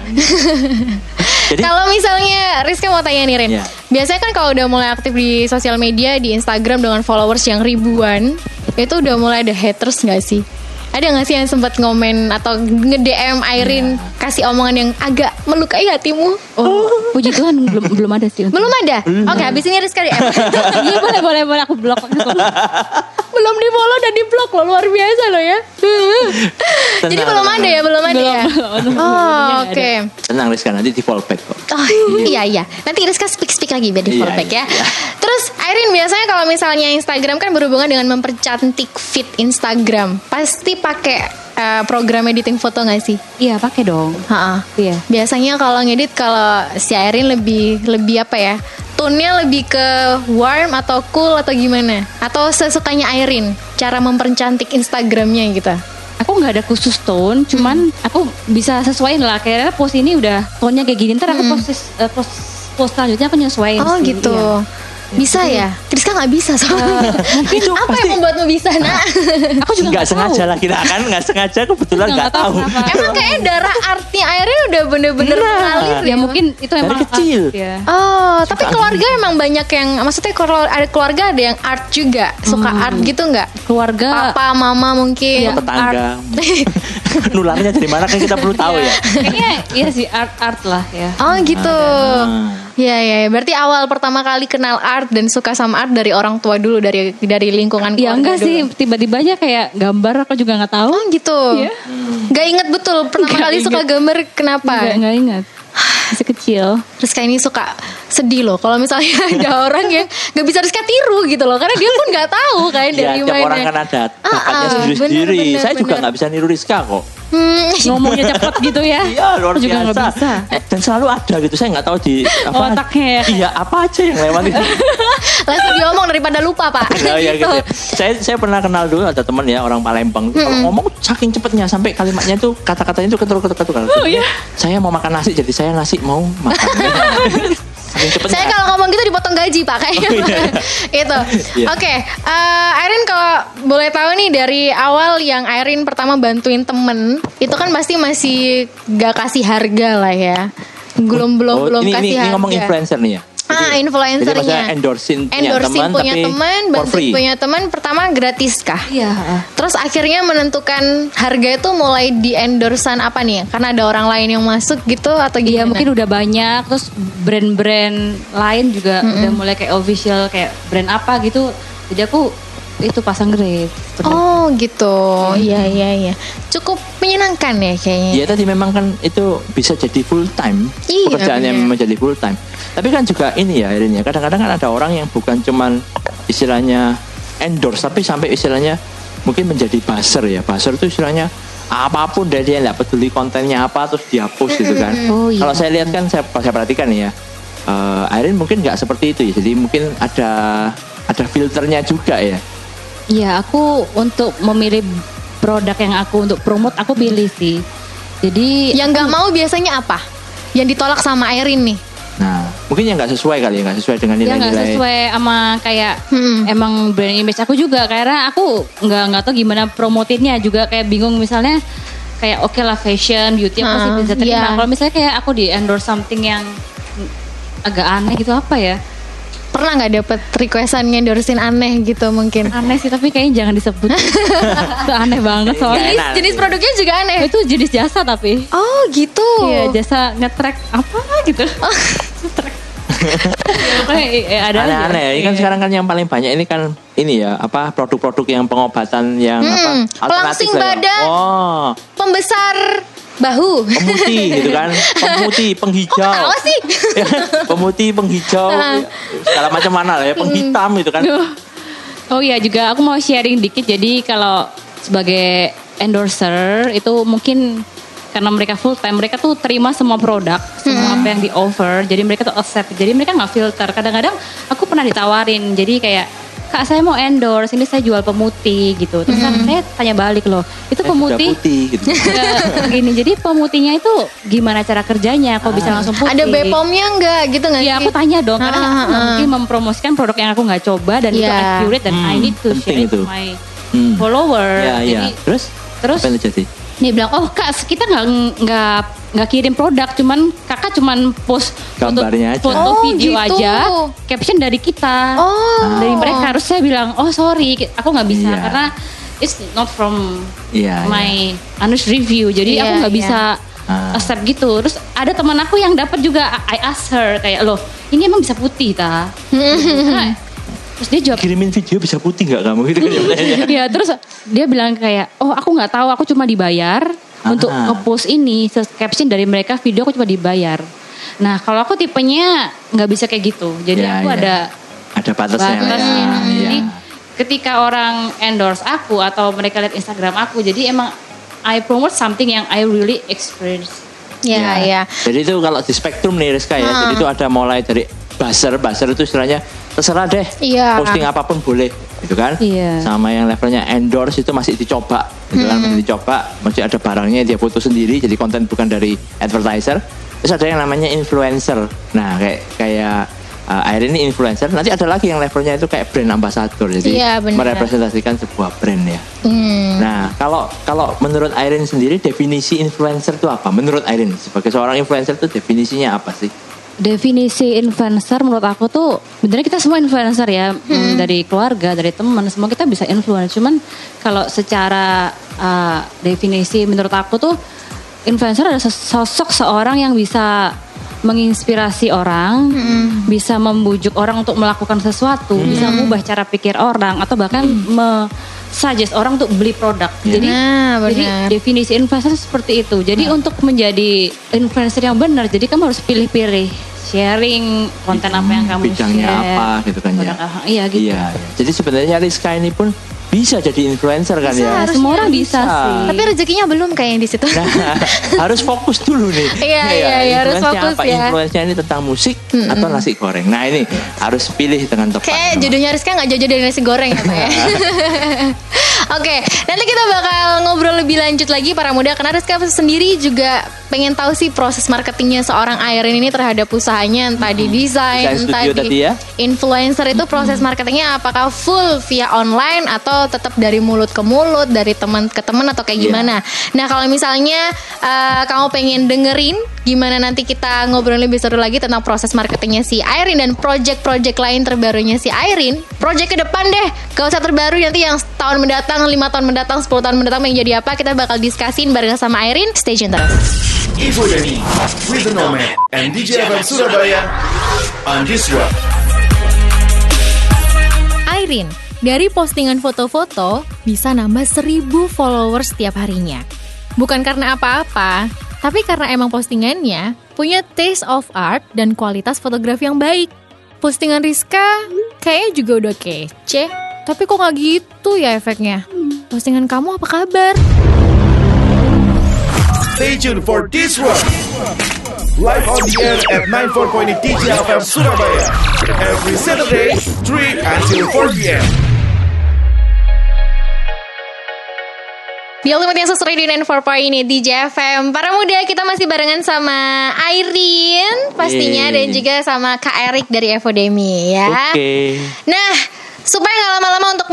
Jadi Kalau misalnya Rizka mau tanya nih Rin, Iya. biasanya kan kalau udah mulai aktif di sosial media, di Instagram dengan followers yang ribuan, itu udah mulai ada haters nggak sih? Ada nggak sih yang sempat ngomen atau nge-D M Airin Iya. kasih omongan yang agak melukai hatimu? Oh, puji Tuhan belum belum ada sih. Belum ada? Oke, habis ini Rizka D M. Iya boleh boleh boleh aku blok. Belum di follow dan di blok loh, luar biasa loh ya. Jadi Tenang, belum tenang. ada ya, belum ada Belum, ya. belum. Oh, oke. tenang Rizka, nanti di fallback kok. Oh iya iya. Nanti Rizka speak speak lagi biar di Iya, fallback iya, ya. iya. Terus Airin biasanya kalau misalnya Instagram kan berhubungan dengan mempercantik feed Instagram. Pasti pakai eh, program editing foto nggak sih? Iya pakai dong. Ha-ha. Iya. Biasanya kalau ngedit kalau si Airin lebih lebih apa ya? Tone-nya lebih ke warm atau cool atau gimana? Atau sesukanya Airin cara mempercantik Instagramnya gitu? Aku nggak ada khusus tone, cuman aku bisa sesuaiin lah. Kayaknya post ini udah tone-nya kayak gini, ntar aku post, eh, post, post selanjutnya aku nyesuaiin Oh sih. gitu. Iya. Bisa ya? Rizka nggak bisa soalnya. Mungkin Apa yang membuatmu bisa, nak? Aku juga nggak nggak sengaja tahu. lah kita kan nggak sengaja kebetulan Juga nggak nggak tahu tahu. kenapa. Emang kayaknya darah artnya airnya udah bener-bener Nah. mengalir Ya ya. mungkin itu Dari emang kecil. art, ya. Oh, tapi keluarga emang banyak yang, maksudnya kalau ada keluarga ada yang art juga, suka art gitu nggak? Keluarga Papa, mama mungkin. Iya. Tetangga. Nularnya dari mana kan kita perlu tahu ya. kayaknya iya sih art art lah ya. Oh gitu. Ah. Iya iya. Ya. Berarti awal pertama kali kenal art dan suka sama art dari orang tua dulu, dari dari lingkungan Ya keluarga enggak dulu. sih, tiba-tiba aja kayak gambar aku juga nggak tahu. Oh gitu. Iya. Gak inget betul pertama Nggak kali suka inget. gambar kenapa? Enggak, enggak ingat. Masih kecil. Rizka ini suka sedih loh kalau misalnya ada orang yang gak bisa Rizka tiru gitu loh, karena dia pun gak tahu kan Ya, dari tiap mana. orang kan ada bakatnya Ah, ah, sendiri-sendiri. bener, bener, Saya juga bener. nggak bisa niru Rizka kok. Hmm. Ngomongnya cepet gitu ya. Iya luar Aku juga nggak biasa. bisa. Eh, Dan selalu ada gitu. Saya nggak tahu di apa. Otaknya ya. Iya apa aja yang lewat itu. Langsung diomong daripada lupa pak. Oh, ya, gitu. ya. Saya saya pernah kenal dulu ada teman ya orang Palembang. Kalau ngomong saking cepetnya sampai kalimatnya tuh kata-katanya itu ketul-ketul. Oh, iya. Saya mau makan nasi jadi saya nasi mau makan. Saking cepetnya. Saya kalau ngomong gitu dipotong gaji pak kayaknya. Oh, iya. Itu. Iya. Oke, eh, Irene kalau boleh tahu nih dari awal yang Irene pertama bantuin temen, itu kan pasti masih gak kasih harga lah ya. Belum belum Oh, belum ini, kasih ini, harga. ini ngomong influencer nih ya. Ah, Jadi influencernya. maksudnya endorsing punya Endorsing teman punya tapi teman, for bantuin free. punya teman, pertama gratis kah? Iya. Terus akhirnya menentukan harga itu mulai di endorsean apa nih? Karena ada orang lain yang masuk gitu atau Iya gimana? mungkin udah banyak. Terus brand-brand lain juga udah mulai kayak official kayak brand apa gitu. Jadi aku itu pasang grade. Oh gitu, iya iya iya. Cukup menyenangkan ya kayaknya. Ya tadi memang kan itu bisa jadi full time. Iya, Pekerjaannya bener. memang jadi full time. Tapi kan juga ini ya Irin ya. Kadang-kadang kan ada orang yang bukan cuman istilahnya endorse tapi sampai istilahnya mungkin menjadi buzzer ya. Buzzer itu istilahnya apapun dari dia nggak peduli kontennya apa terus dia post gitu kan. Oh, iya. Kalau saya lihat kan saya saya perhatikan nih ya. eh Irin mungkin nggak seperti itu ya. Jadi mungkin ada ada filternya juga ya. Iya, aku untuk memilih produk yang aku untuk promote aku pilih sih. Jadi Yang nggak mau biasanya apa? Yang ditolak sama Irene nih? Nah, mungkin yang nggak sesuai kali ya, nggak sesuai dengan ya nggak nilai-nilai. sesuai sama kayak Hmm. emang brand image aku juga karena aku nggak nggak tahu gimana promotinnya juga kayak bingung misalnya kayak oke lah fashion beauty aku sih Hmm, bisa terima. iya. Kalau misalnya kayak aku di endorse something yang agak aneh gitu apa ya? Pernah nggak dapet requestan endorsein aneh gitu mungkin? Aneh sih tapi kayaknya jangan disebut. Itu aneh banget soalnya. Jenis, enak. jenis produknya juga aneh. Itu jenis jasa tapi. Oh gitu. Iya jasa nge-track apa gitu. Nge-track. Ya, pokoknya, eh, ada aja. Aneh-aneh ya. Ini kan Iya. sekarang kan yang paling banyak ini kan ini ya apa produk-produk yang pengobatan yang Hmm, apa pelangsing lah ya. badan. Oh, Pembesar bahu. pemutih gitu kan, pemutih, penghijau. Ketawa sih. Ya, pemutih, penghijau, Nah. ya, segala macam mana lah ya, penghitam gitu kan. Oh iya juga aku mau sharing dikit. Jadi kalau sebagai endorser itu mungkin karena mereka full time, mereka tuh terima semua produk, semua apa yang di offer. Jadi mereka tuh accept. Jadi mereka nggak filter. Kadang-kadang aku pernah ditawarin. Jadi kayak Kak saya mau endorse, ini saya jual pemutih gitu. Terus kan saya tanya balik loh, itu Eh, pemutih? sudah putih gitu. Ya, gini, jadi pemutihnya itu gimana cara kerjanya? Kok bisa langsung putih? Ada B P O M-nya nggak gitu nggak Ya sih? aku tanya dong, karena Ah, aku nggak ah, mungkin mempromosikan produk yang aku nggak coba dan itu Iya. accurate dan Hmm, I need to penting share it itu. to my Hmm. follower. Ya, ya. Jadi Terus? terus Apa yang terjadi? dia bilang, oh kak kita nggak nggak nggak kirim produk, cuman kakak cuman post foto, Gambarnya aja. foto Oh, video gitu. aja, caption dari kita, Oh. dari mereka. Harus saya bilang, oh sorry, aku nggak bisa Iya. karena it's not from Iya, my honest review, jadi Iya, aku nggak iya. bisa Ah. accept gitu. Terus ada teman aku yang dapat juga, I ask her kayak loh, ini emang bisa putih ta? Nah, terus dia jawab, Kirimin video bisa putih nggak kamu gitu kan? ya terus dia bilang kayak, oh aku nggak tahu, aku cuma dibayar Ah. untuk nge-post ini, caption dari mereka, video aku cuma dibayar. Nah kalau aku tipenya nggak bisa kayak gitu, jadi Ya, aku ya. ada Ada batasnya. batasnya. Ya, Jadi ya. ketika orang endorse aku atau mereka lihat Instagram aku, jadi emang I promote something yang I really experience. Ya, ya. Jadi itu kalau di spektrum nih Rizka ya, jadi itu ada mulai dari buzzer, buzzer itu istilahnya terserah deh, Iya. posting apapun boleh, gitu kan? Iya. Sama yang levelnya endorse itu masih dicoba, gitu kan? Masih dicoba, masih ada barangnya dia foto sendiri, jadi konten bukan dari advertiser. Terus ada yang namanya influencer. Nah kayak kayak uh, Airin ini influencer. Nanti ada lagi yang levelnya itu kayak brand ambassador, jadi Iya, bener. merepresentasikan sebuah brand ya. Hmm. Nah, kalau kalau menurut Airin sendiri definisi influencer itu apa? Menurut Airin sebagai seorang influencer itu definisinya apa sih? Definisi influencer menurut aku tuh sebenarnya kita semua influencer ya, hmm. dari keluarga, dari teman, semua kita bisa influence. Cuman kalau secara uh, definisi menurut aku tuh influencer adalah sosok seorang yang bisa menginspirasi orang, hmm. bisa membujuk orang untuk melakukan sesuatu, hmm. bisa mengubah cara pikir orang atau bahkan hmm. me-suggest orang untuk beli produk. Ya. Jadi, Nah, jadi definisi influencer seperti itu. Jadi nah. untuk menjadi influencer yang benar, jadi kamu harus pilih-pilih sharing konten apa yang kamu bidangnya share. apa gitu kan ya. Iya gitu. Iya, iya. Jadi sebenarnya Rizka ini pun bisa jadi influencer kan bisa, ya. Semua orang bisa, bisa sih. Tapi rezekinya belum kayaknya di situ. Nah, harus fokus dulu nih. Iya, iya, iya, harus fokus apa? ya. Influence-nya ini tentang musik hmm. atau nasi goreng. Nah, ini harus pilih dengan tepat. Kayak jodohnya Rizka nggak jauh-jauh dari nasi goreng ya Pak ya. Oke, nanti kita bakal ngobrol lebih lanjut lagi para muda, karena Rizka sendiri juga pengen tahu sih proses marketingnya seorang Airin ini terhadap usahanya, entah di desain, entah di ya? influencer itu proses marketingnya apakah full via online atau tetap dari mulut ke mulut, dari teman ke teman atau kayak gimana. Yeah. Nah kalau misalnya uh, kamu pengen dengerin gimana nanti kita ngobrol lebih seru lagi tentang proses marketingnya si Airin dan project-project lain terbarunya si Airin, project ke depan deh, gak usah terbaru, nanti yang tahun mendatang, lima tahun mendatang, sepuluh tahun mendatang yang jadi apa, kita bakal diskusin bareng sama Airin. Stay tune terus. Info Deni with the Nomad and D J F M Surabaya on this one. Airin dari postingan foto-foto bisa nambah seribu followers setiap harinya. Bukan karena apa-apa, tapi karena emang postingannya punya taste of art dan kualitas fotografi yang baik. Postingan Rizka kayaknya juga udah kece, tapi kok gak gitu ya efeknya? Postingan kamu apa kabar? Stay tuned for this one. Live on the air at ninety-four point eight D J F M Surabaya. Every Saturday, three until four p.m. Di Ultimate yang sesuai di ninety-four point eight D J F M. Para muda, kita masih barengan sama Airin pastinya, Yeay. dan juga sama Kak Erik dari Evodemi ya. Oke. Okay. Nah, supaya gak lama-lama untuk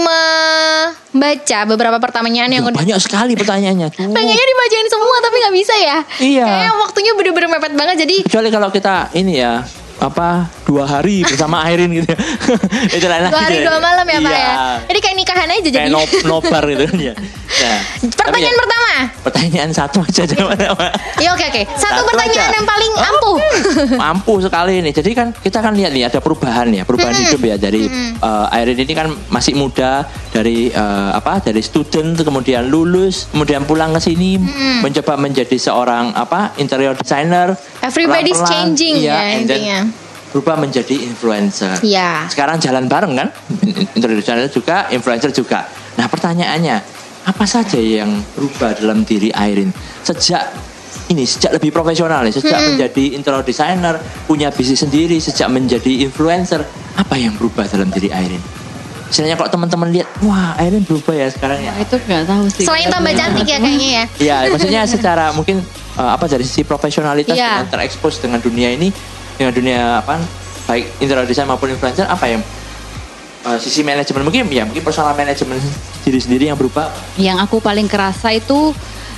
membaca beberapa pertanyaan yang udah banyak sekali pertanyaannya tuh. pengennya dibacain semua tapi gak bisa ya. Iya. Kayaknya waktunya bener-bener mepet banget. Jadi kecuali kalau kita ini ya apa dua hari bersama Airin gitu ya. Itu lain dua hari dua malam ya Pak iya. ya. Jadi kayak nikahan aja jadi. Kayak no, nobar gitu kan ya. Nah, pertanyaan ya, pertama. Pertanyaan satu aja jawabannya. Ya oke oke. Satu, Satu pertanyaan aja. yang paling ampuh. Ampuh sekali nih. Jadi kan kita kan lihat nih ada perubahan ya, perubahan Mm-mm. hidup ya dari Mm-mm. uh, Airin ini kan masih muda, dari uh, apa? Dari student kemudian lulus, kemudian pulang ke sini Mm-mm. mencoba menjadi seorang apa? Interior designer. Everybody's Pelan-pelan, changing iya, ya and then intinya. berubah menjadi influencer. Iya. Sekarang jalan bareng kan? Interior designer juga, influencer juga. Nah, pertanyaannya, apa saja yang berubah dalam diri Airin sejak ini, sejak lebih profesional ya, sejak hmm. menjadi interior designer, punya bisnis sendiri, sejak menjadi influencer, apa yang berubah dalam diri Airin? Misalnya kalau teman-teman lihat, wah Airin berubah ya sekarang ya. Itu nggak tahu sih. Selain tambah cantik ya kayaknya ya. Iya, maksudnya secara mungkin uh, apa dari sisi profesionalitas Iya. dengan terekspos dengan dunia ini, dengan dunia apa, baik interior design maupun influencer, apa yang uh, sisi manajemen mungkin ya mungkin personal manajemen diri sendiri yang berubah. Yang aku paling kerasa itu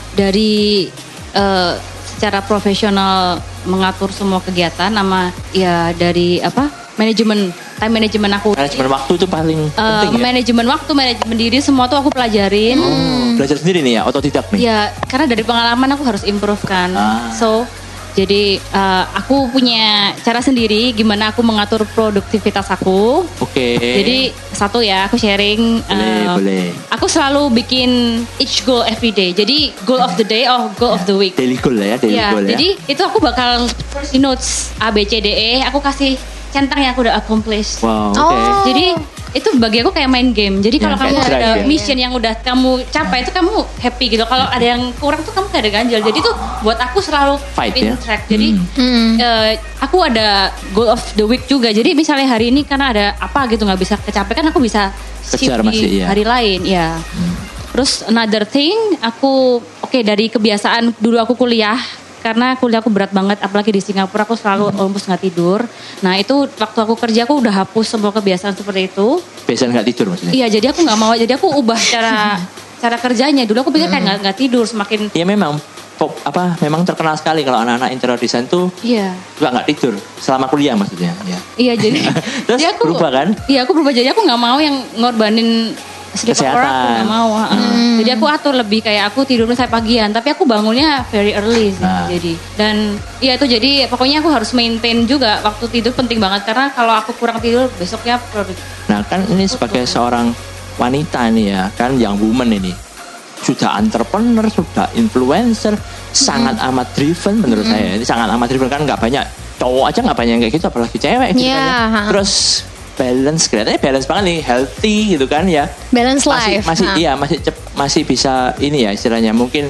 dari uh, secara profesional mengatur semua kegiatan, sama ya dari apa manajemen time manajemen aku. Manajemen waktu itu paling Uh, penting ya. manajemen waktu, manajemen diri, semua tuh aku pelajarin. Oh, belajar sendiri nih ya, otodidak nih. Ya, karena dari pengalaman aku harus improve kan. Ah. So, jadi uh, aku punya cara sendiri gimana aku mengatur produktivitas aku. Oke. Jadi satu ya, aku sharing. Boleh, uh, boleh. Aku selalu bikin each goal every day. Jadi goal of the day or goal of the week. Daily goal ya, daily Ya, goal ya. jadi itu aku bakal di notes A B C D E. Aku kasih centang yang aku udah accomplish. Wow, oke. Oh. Jadi itu bagi aku kayak main game. Jadi Ya, kalau kamu kayak drive ada ya. mission yang udah kamu capai itu kamu happy gitu. Kalau ada yang kurang tuh kamu kayak ada ganjel. Jadi tuh buat aku selalu Fight in ya. track. Jadi Hmm. eh, aku ada goal of the week juga. Jadi misalnya hari ini karena ada apa gitu nggak bisa kecapai kan aku bisa shift Kejar di masih, iya. hari lain ya. Terus another thing aku oke dari kebiasaan dulu aku kuliah karena kuliah aku berat banget, apalagi di Singapura aku selalu Hmm. almost nggak tidur. Nah itu waktu aku kerja aku udah hapus semua kebiasaan seperti itu. Biasanya nggak tidur maksudnya? Iya, jadi aku nggak mau, jadi aku ubah cara cara kerjanya. Dulu aku pikir kayak nggak nggak tidur, semakin Iya memang pop, apa memang terkenal sekali kalau anak-anak interior design tuh iya. juga nggak tidur selama kuliah maksudnya. Ya. Iya jadi, Terus jadi aku berubah kan? Iya aku berubah, jadi aku nggak mau yang ngorbanin sleep hour, aku Kesehatan. nggak mau. Hmm. Jadi aku atur lebih kayak aku tidurnya saya pagian, tapi aku bangunnya very early sih. Nah. Jadi dan iya itu jadi pokoknya aku harus maintain juga waktu tidur penting banget karena kalau aku kurang tidur besoknya produktif. Nah kan ini sebagai seorang wanita nih ya kan, young woman ini sudah entrepreneur, sudah influencer, sangat amat driven menurut saya. Ini sangat amat driven kan, nggak banyak cowok aja nggak banyak yang kayak gitu, apalagi cewek gitu Iya, kan ya. ha. Terus balance, kelihatannya balance banget nih, healthy gitu kan ya. Balance Masih life. masih Nah. iya masih cep- masih bisa ini ya istilahnya mungkin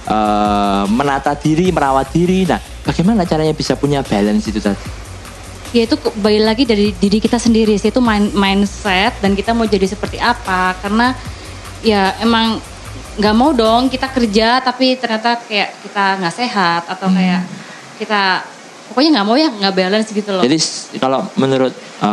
eh, menata diri, merawat diri. Nah, bagaimana caranya bisa punya balance itu tadi? Ya itu kembali lagi dari diri kita sendiri sih, itu mind- mindset dan kita mau jadi seperti apa. Karena ya emang nggak mau dong kita kerja tapi ternyata kayak kita nggak sehat atau kayak kita pokoknya nggak mau ya nggak balance gitu loh. Jadi s- kalau menurut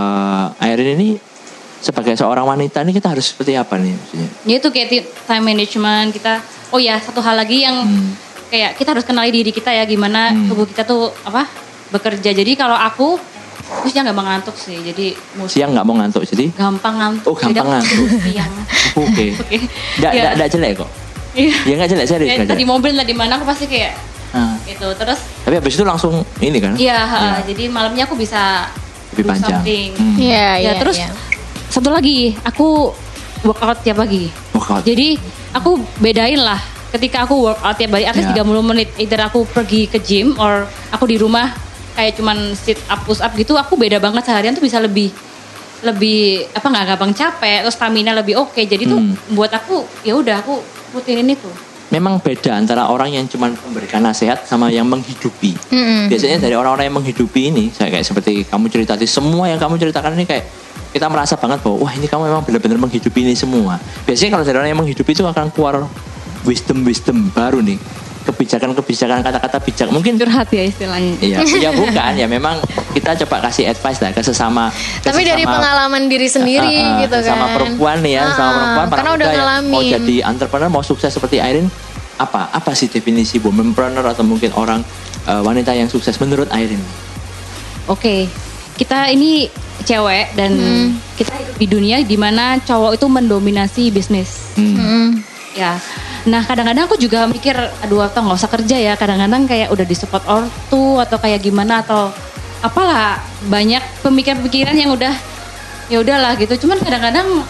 eh, Irene ini sebagai seorang wanita ini kita harus seperti apa nih maksudnya? Ya itu kayak ti- time management kita. Oh ya satu hal lagi yang kayak kita harus kenali diri kita ya gimana tubuh kita tuh apa bekerja. Jadi kalau aku terus dia nggak ngantuk sih. Jadi mus- Siang nggak mau ngantuk jadi? gampang ngantuk. Oh, gampang Jadi aku ngantuk. siang. Oke. Oke. Nggak Ya. nggak- nggak jelek kok. Iya. Ya nggak jelek serius Kayak nggak di jelek. mobil lah di mana aku pasti kayak Nah, gitu. Terus tapi habis itu langsung ini kan? iya, ha, Ya. jadi malamnya aku bisa Lebih do panjang. something. Hmm. Iya, Ya, iya, terus iya. satu lagi, aku workout tiap pagi. Workout. Jadi aku bedain lah ketika aku workout tiap pagi, at least Ya. tiga puluh menit. Either aku pergi ke gym or aku di rumah kayak cuman sit up, push up gitu. Aku beda banget seharian tuh bisa lebih lebih apa nggak gampang capek, terus stamina lebih oke. Jadi tuh Hmm. buat aku ya udah aku rutinin itu. Memang beda antara orang yang cuma memberikan nasihat sama yang menghidupi. Mm-mm. Biasanya dari orang-orang yang menghidupi ini, saya kayak seperti kamu cerita tadi, semua yang kamu ceritakan ini kayak kita merasa banget bahwa wah ini kamu memang benar-benar menghidupi ini semua. Biasanya kalau dari orang yang menghidupi itu akan keluar wisdom-wisdom baru nih, kebijakan-kebijakan, kata-kata bijak. Mungkin Curhat ya istilahnya. Iya, ya bukan ya memang kita coba kasih advice lah ke sesama. ke Tapi dari sesama- pengalaman diri sendiri Ah, ah, gitu kan. sama perempuan nih ya, sama Ah, perempuan para karena muda udah yang ngalamin. mau jadi entrepreneur, mau sukses seperti Irene, apa apa sih definisi womanpreneur atau mungkin orang eh, wanita yang sukses menurut Irene? Oke, kita ini cewek dan Hmm. kita hidup di dunia di mana cowok itu mendominasi bisnis. Hmm. Mm. Ya, nah kadang-kadang aku juga mikir, aduh atau nggak usah kerja ya. Kadang-kadang kayak udah disupport ortu atau kayak gimana atau apalah banyak pemikiran-pemikiran yang udah ya udahlah gitu. Cuman kadang-kadang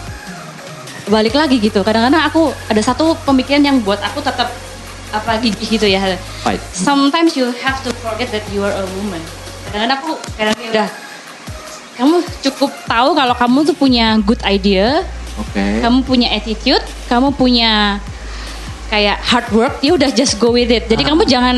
balik lagi gitu. Kadang-kadang aku ada satu pemikiran yang buat aku tetap apa gigih gitu ya. Fight. Sometimes you have to forget that you are a woman. Kadang-kadang aku kadang-kadang udah kamu cukup tahu kalau kamu tuh punya good idea, Oke. kamu punya attitude, kamu punya kayak hard work, ya udah just go with it. Jadi Ah. kamu jangan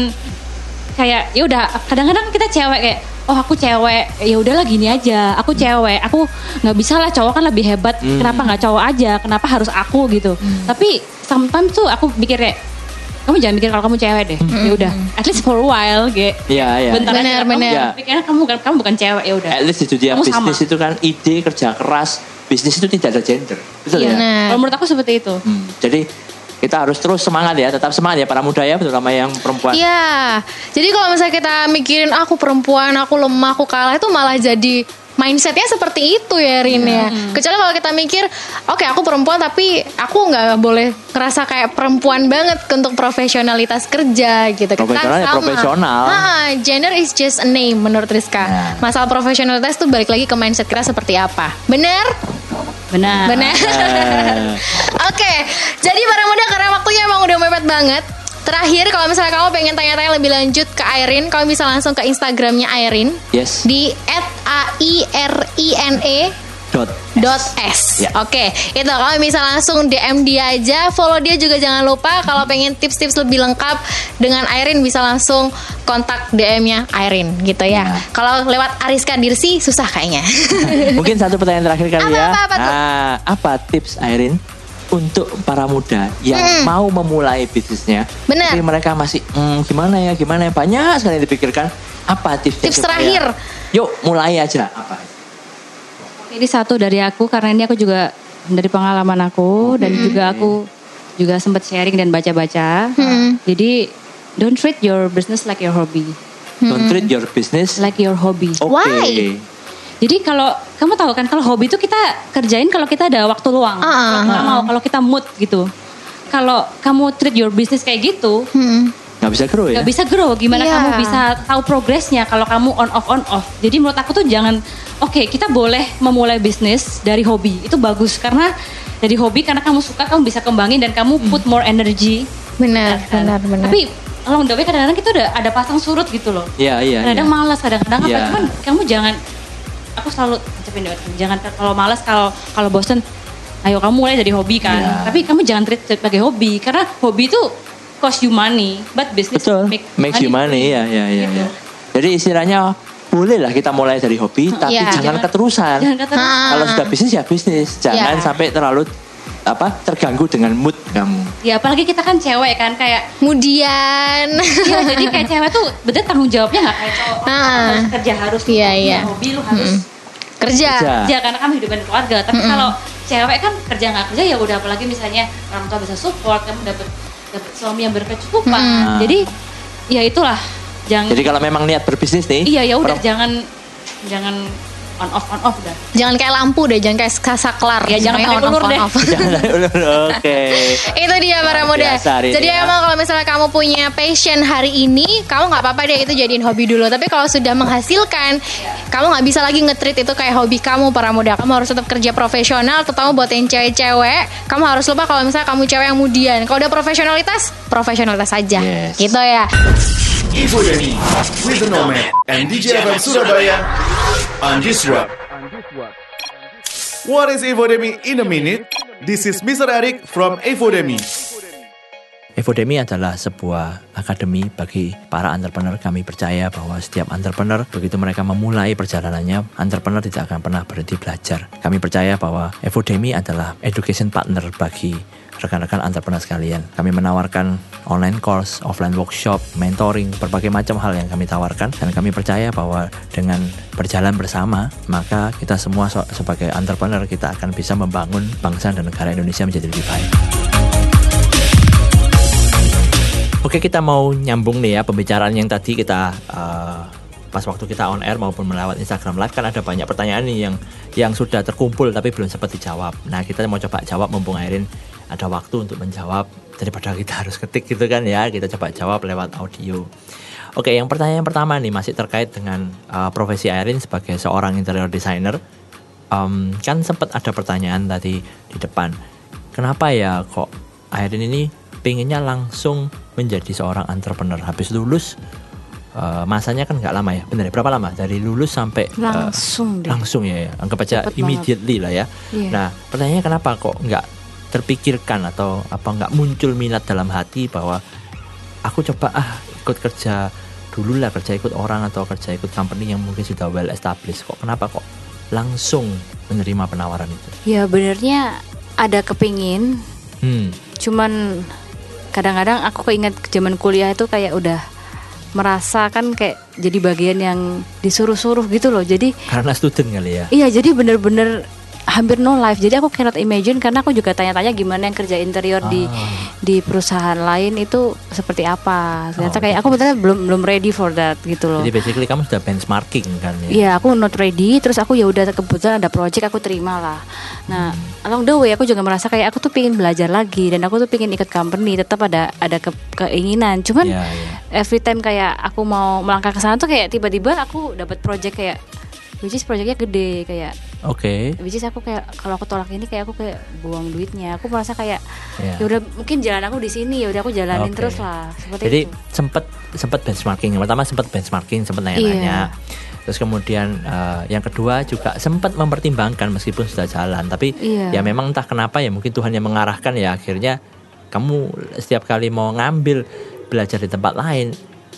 kayak ya udah kadang-kadang kita cewek kayak oh aku cewek ya udahlah gini aja, aku cewek, aku nggak bisa lah, cowok kan lebih hebat, Hmm. kenapa nggak cowok aja, kenapa harus aku gitu. Tapi sometimes tuh aku mikir kayak kamu jangan mikir kalau kamu cewek deh, ya udah, at least for a while, kayak Iya, iya. bentar aja, Benar, kamu benar. Ya. pikirnya kamu bukan kamu bukan cewek, ya udah. At least itu dia Kamu sama. bisnis itu kan ide kerja keras, bisnis itu tidak ada gender. Betul Iya. ya? Benar. Kalau menurut aku seperti itu. Hmm, Jadi kita harus terus semangat ya, tetap semangat ya para muda ya, terutama yang perempuan. Iya. Jadi kalau misalnya kita mikirin aku perempuan, aku lemah, aku kalah, itu malah jadi mindsetnya seperti itu ya Rin ya. Kecuali kalau kita mikir, oke aku perempuan tapi aku nggak boleh ngerasa kayak perempuan banget untuk profesionalitas kerja gitu. Kita Profesional ya sama. profesional. Ah, gender is just a name menurut Rizka. Ya. Masalah profesionalitas tuh balik lagi ke mindset kita seperti apa. Bener? Benar. Bener. Eh. Oke, jadi para muda karena waktunya emang udah mepet banget. Terakhir, kalau misalnya kamu pengen tanya-tanya lebih lanjut ke Irene, kamu bisa langsung ke Instagramnya Irene Yes. di at a i r i n e Dot. dot s. Ya. Oke, itu kamu bisa langsung D M dia aja, follow dia juga jangan lupa. Kalau pengen tips-tips lebih lengkap dengan Irene bisa langsung kontak D M-nya Irene gitu ya. Ya. Kalau lewat Ariska Dirsi susah kayaknya. Mungkin satu pertanyaan terakhir kali Apa, ya. apa, apa tuh? Nah, apa tips Irene untuk para muda yang Hmm. mau memulai bisnisnya, Benar. tapi mereka masih hmm, gimana ya, gimana ya, banyak sekali yang dipikirkan. Apa tipsnya? Tips supaya- terakhir. Yuk mulai aja. Apa? Ini satu dari aku karena ini aku juga dari pengalaman aku dan juga aku juga sempat sharing dan baca-baca. Hmm. Jadi don't treat your business like your hobby, Don't treat your business. like your hobby. Oke. Why? Jadi kalau kamu tahu kan kalau hobi itu kita kerjain kalau kita ada waktu luang, Ah, kalau kita ah. mau, kalau kita mood gitu. Kalau kamu treat your business kayak gitu, Hmm. Nggak bisa grow ya? nggak bisa grow. Gimana Iya. kamu bisa tahu progresnya kalau kamu on off on off? Jadi menurut aku tuh jangan. Oke, kita boleh memulai bisnis dari hobi, itu bagus karena dari hobi karena kamu suka, kamu bisa kembangin dan kamu put more energy. Benar, Kan? benar, benar. Tapi along the way kadang-kadang kita udah ada pasang surut gitu loh. Iya, iya. Kadang-kadang iya. malas, kadang-kadang apa? Iya. Cuman kamu jangan. Aku selalu ucapin doa, jangan kalau malas, kalau kalau bosen, ayo kamu mulai dari hobi kan. Iya. Tapi kamu jangan treat sebagai hobi karena hobi itu cost you money, but business Betul. make Makes you money, ya, ya, ya. Gitu. ya. Jadi istilahnya boleh lah kita mulai dari hobi, tapi Iya. jangan keterusan. Jangan kata Ah. Kalau sudah bisnis ya bisnis, jangan Iya. sampai terlalu apa terganggu dengan mood kamu. ya apalagi kita kan cewek kan kayak Kemudian. Iya, jadi kayak cewek tuh bener tanggung jawabnya nggak kayak cowok. Kamu Ah. harus kerja, harus Iya, punya iya. hobi, lu harus Kerja. Kerja. kerja karena kamu hidupin keluarga. Tapi kalau cewek kan kerja nggak kerja ya udah, apalagi misalnya orang tua bisa support, kamu dapat dapat suami yang berkecukupan. Mm. Jadi ya itulah, jangan. Jadi kalau memang niat berbisnis nih, iya ya udah per- jangan jangan on off on off dah. Jangan kayak lampu deh, jangan kayak saklar. Ya, jangan Semuanya pakai on off, ulur on deh. off. Jangan ulur. Oke. Itu dia para Luar muda. biasa hari Jadi ini ya. emang kalau misalnya kamu punya passion hari ini, kamu nggak apa-apa deh itu jadiin hobi dulu. Tapi kalau sudah menghasilkan, kamu nggak bisa lagi nge-treat itu kayak hobi kamu para muda. Kamu harus tetap kerja profesional, terutama buat yang cewek-cewek. Kamu harus lupa kalau misalnya kamu cewek yang mudian. Kalau udah profesionalitas, profesionalitas saja. Yes. Gitu ya. Info Demi with the Nomad and D J F M Surabaya on this rock. What is Info Demi in a minute? This is Mister Eric from Info Demi. Evodemi adalah sebuah akademi bagi para entrepreneur. Kami percaya bahwa setiap entrepreneur, begitu mereka memulai perjalanannya, entrepreneur tidak akan pernah berhenti belajar. Kami percaya bahwa Evodemi adalah education partner bagi rekan-rekan entrepreneur sekalian. Kami menawarkan online course, offline workshop, mentoring, berbagai macam hal yang kami tawarkan. Dan kami percaya bahwa dengan berjalan bersama, maka kita semua so- sebagai entrepreneur, kita akan bisa membangun bangsa dan negara Indonesia menjadi lebih baik. Oke, kita mau nyambung nih ya pembicaraan yang tadi kita uh, pas waktu kita on air maupun melewat Instagram Live, kan ada banyak pertanyaan nih yang yang sudah terkumpul tapi belum sempat dijawab. Nah, kita mau coba jawab mumpung Airin ada waktu untuk menjawab daripada kita harus ketik gitu kan ya. Kita coba jawab lewat audio. Oke, yang pertanyaan yang pertama nih masih terkait dengan uh, profesi Airin sebagai seorang interior designer. Um, kan sempat ada pertanyaan tadi di depan. Kenapa ya kok Airin ini pengennya langsung menjadi seorang entrepreneur habis lulus? Uh, masanya kan nggak lama ya, benar ya? Berapa lama dari lulus sampai uh, Langsung deh. langsung ya, ya. Anggap aja Cepet immediately lah ya. Iya. Nah, pertanyaannya kenapa kok nggak terpikirkan atau apa nggak muncul minat dalam hati bahwa aku coba ah ikut kerja dulu lah, kerja ikut orang atau kerja ikut company yang mungkin sudah well established. Kok kenapa kok langsung menerima penawaran itu? Ya benernya ada kepingin, Hmm. cuman kadang-kadang aku keinget zaman kuliah itu kayak udah merasa kan kayak jadi bagian yang disuruh-suruh gitu loh. Jadi Karena student kali ya. iya, jadi bener-bener hampir no life. Jadi aku cannot imagine, karena aku juga tanya-tanya gimana yang kerja interior di di perusahaan lain itu seperti apa. Ternyata Oh, kayak aku betul belum belum ready for that gitu loh. Jadi basically kamu sudah benchmarking kan ya. Iya, aku not ready. Terus aku ya udah kebetulan ada project, aku terima lah. Nah, along the way aku juga merasa kayak aku tuh pingin belajar lagi dan aku tuh pingin ikut company. Tetap ada ada ke, keinginan. Cuman Iya, iya. every time kayak aku mau melangkah ke sana tuh kayak tiba-tiba aku dapat project kayak which is projectnya gede kayak Oke. which is aku kayak kalau aku tolak ini kayak aku kayak buang duitnya. Aku merasa kayak Iya. ya udah mungkin jalan aku di sini, ya udah aku jalanin Oke. terus lah. Seperti Jadi itu. sempat sempat benchmarking. Yang pertama sempat benchmarking, sempat nanya-nanya. Terus kemudian eh, yang kedua juga sempat mempertimbangkan meskipun sudah jalan, tapi Iya. ya memang entah kenapa ya mungkin Tuhan yang mengarahkan ya akhirnya kamu setiap kali mau ngambil belajar di tempat lain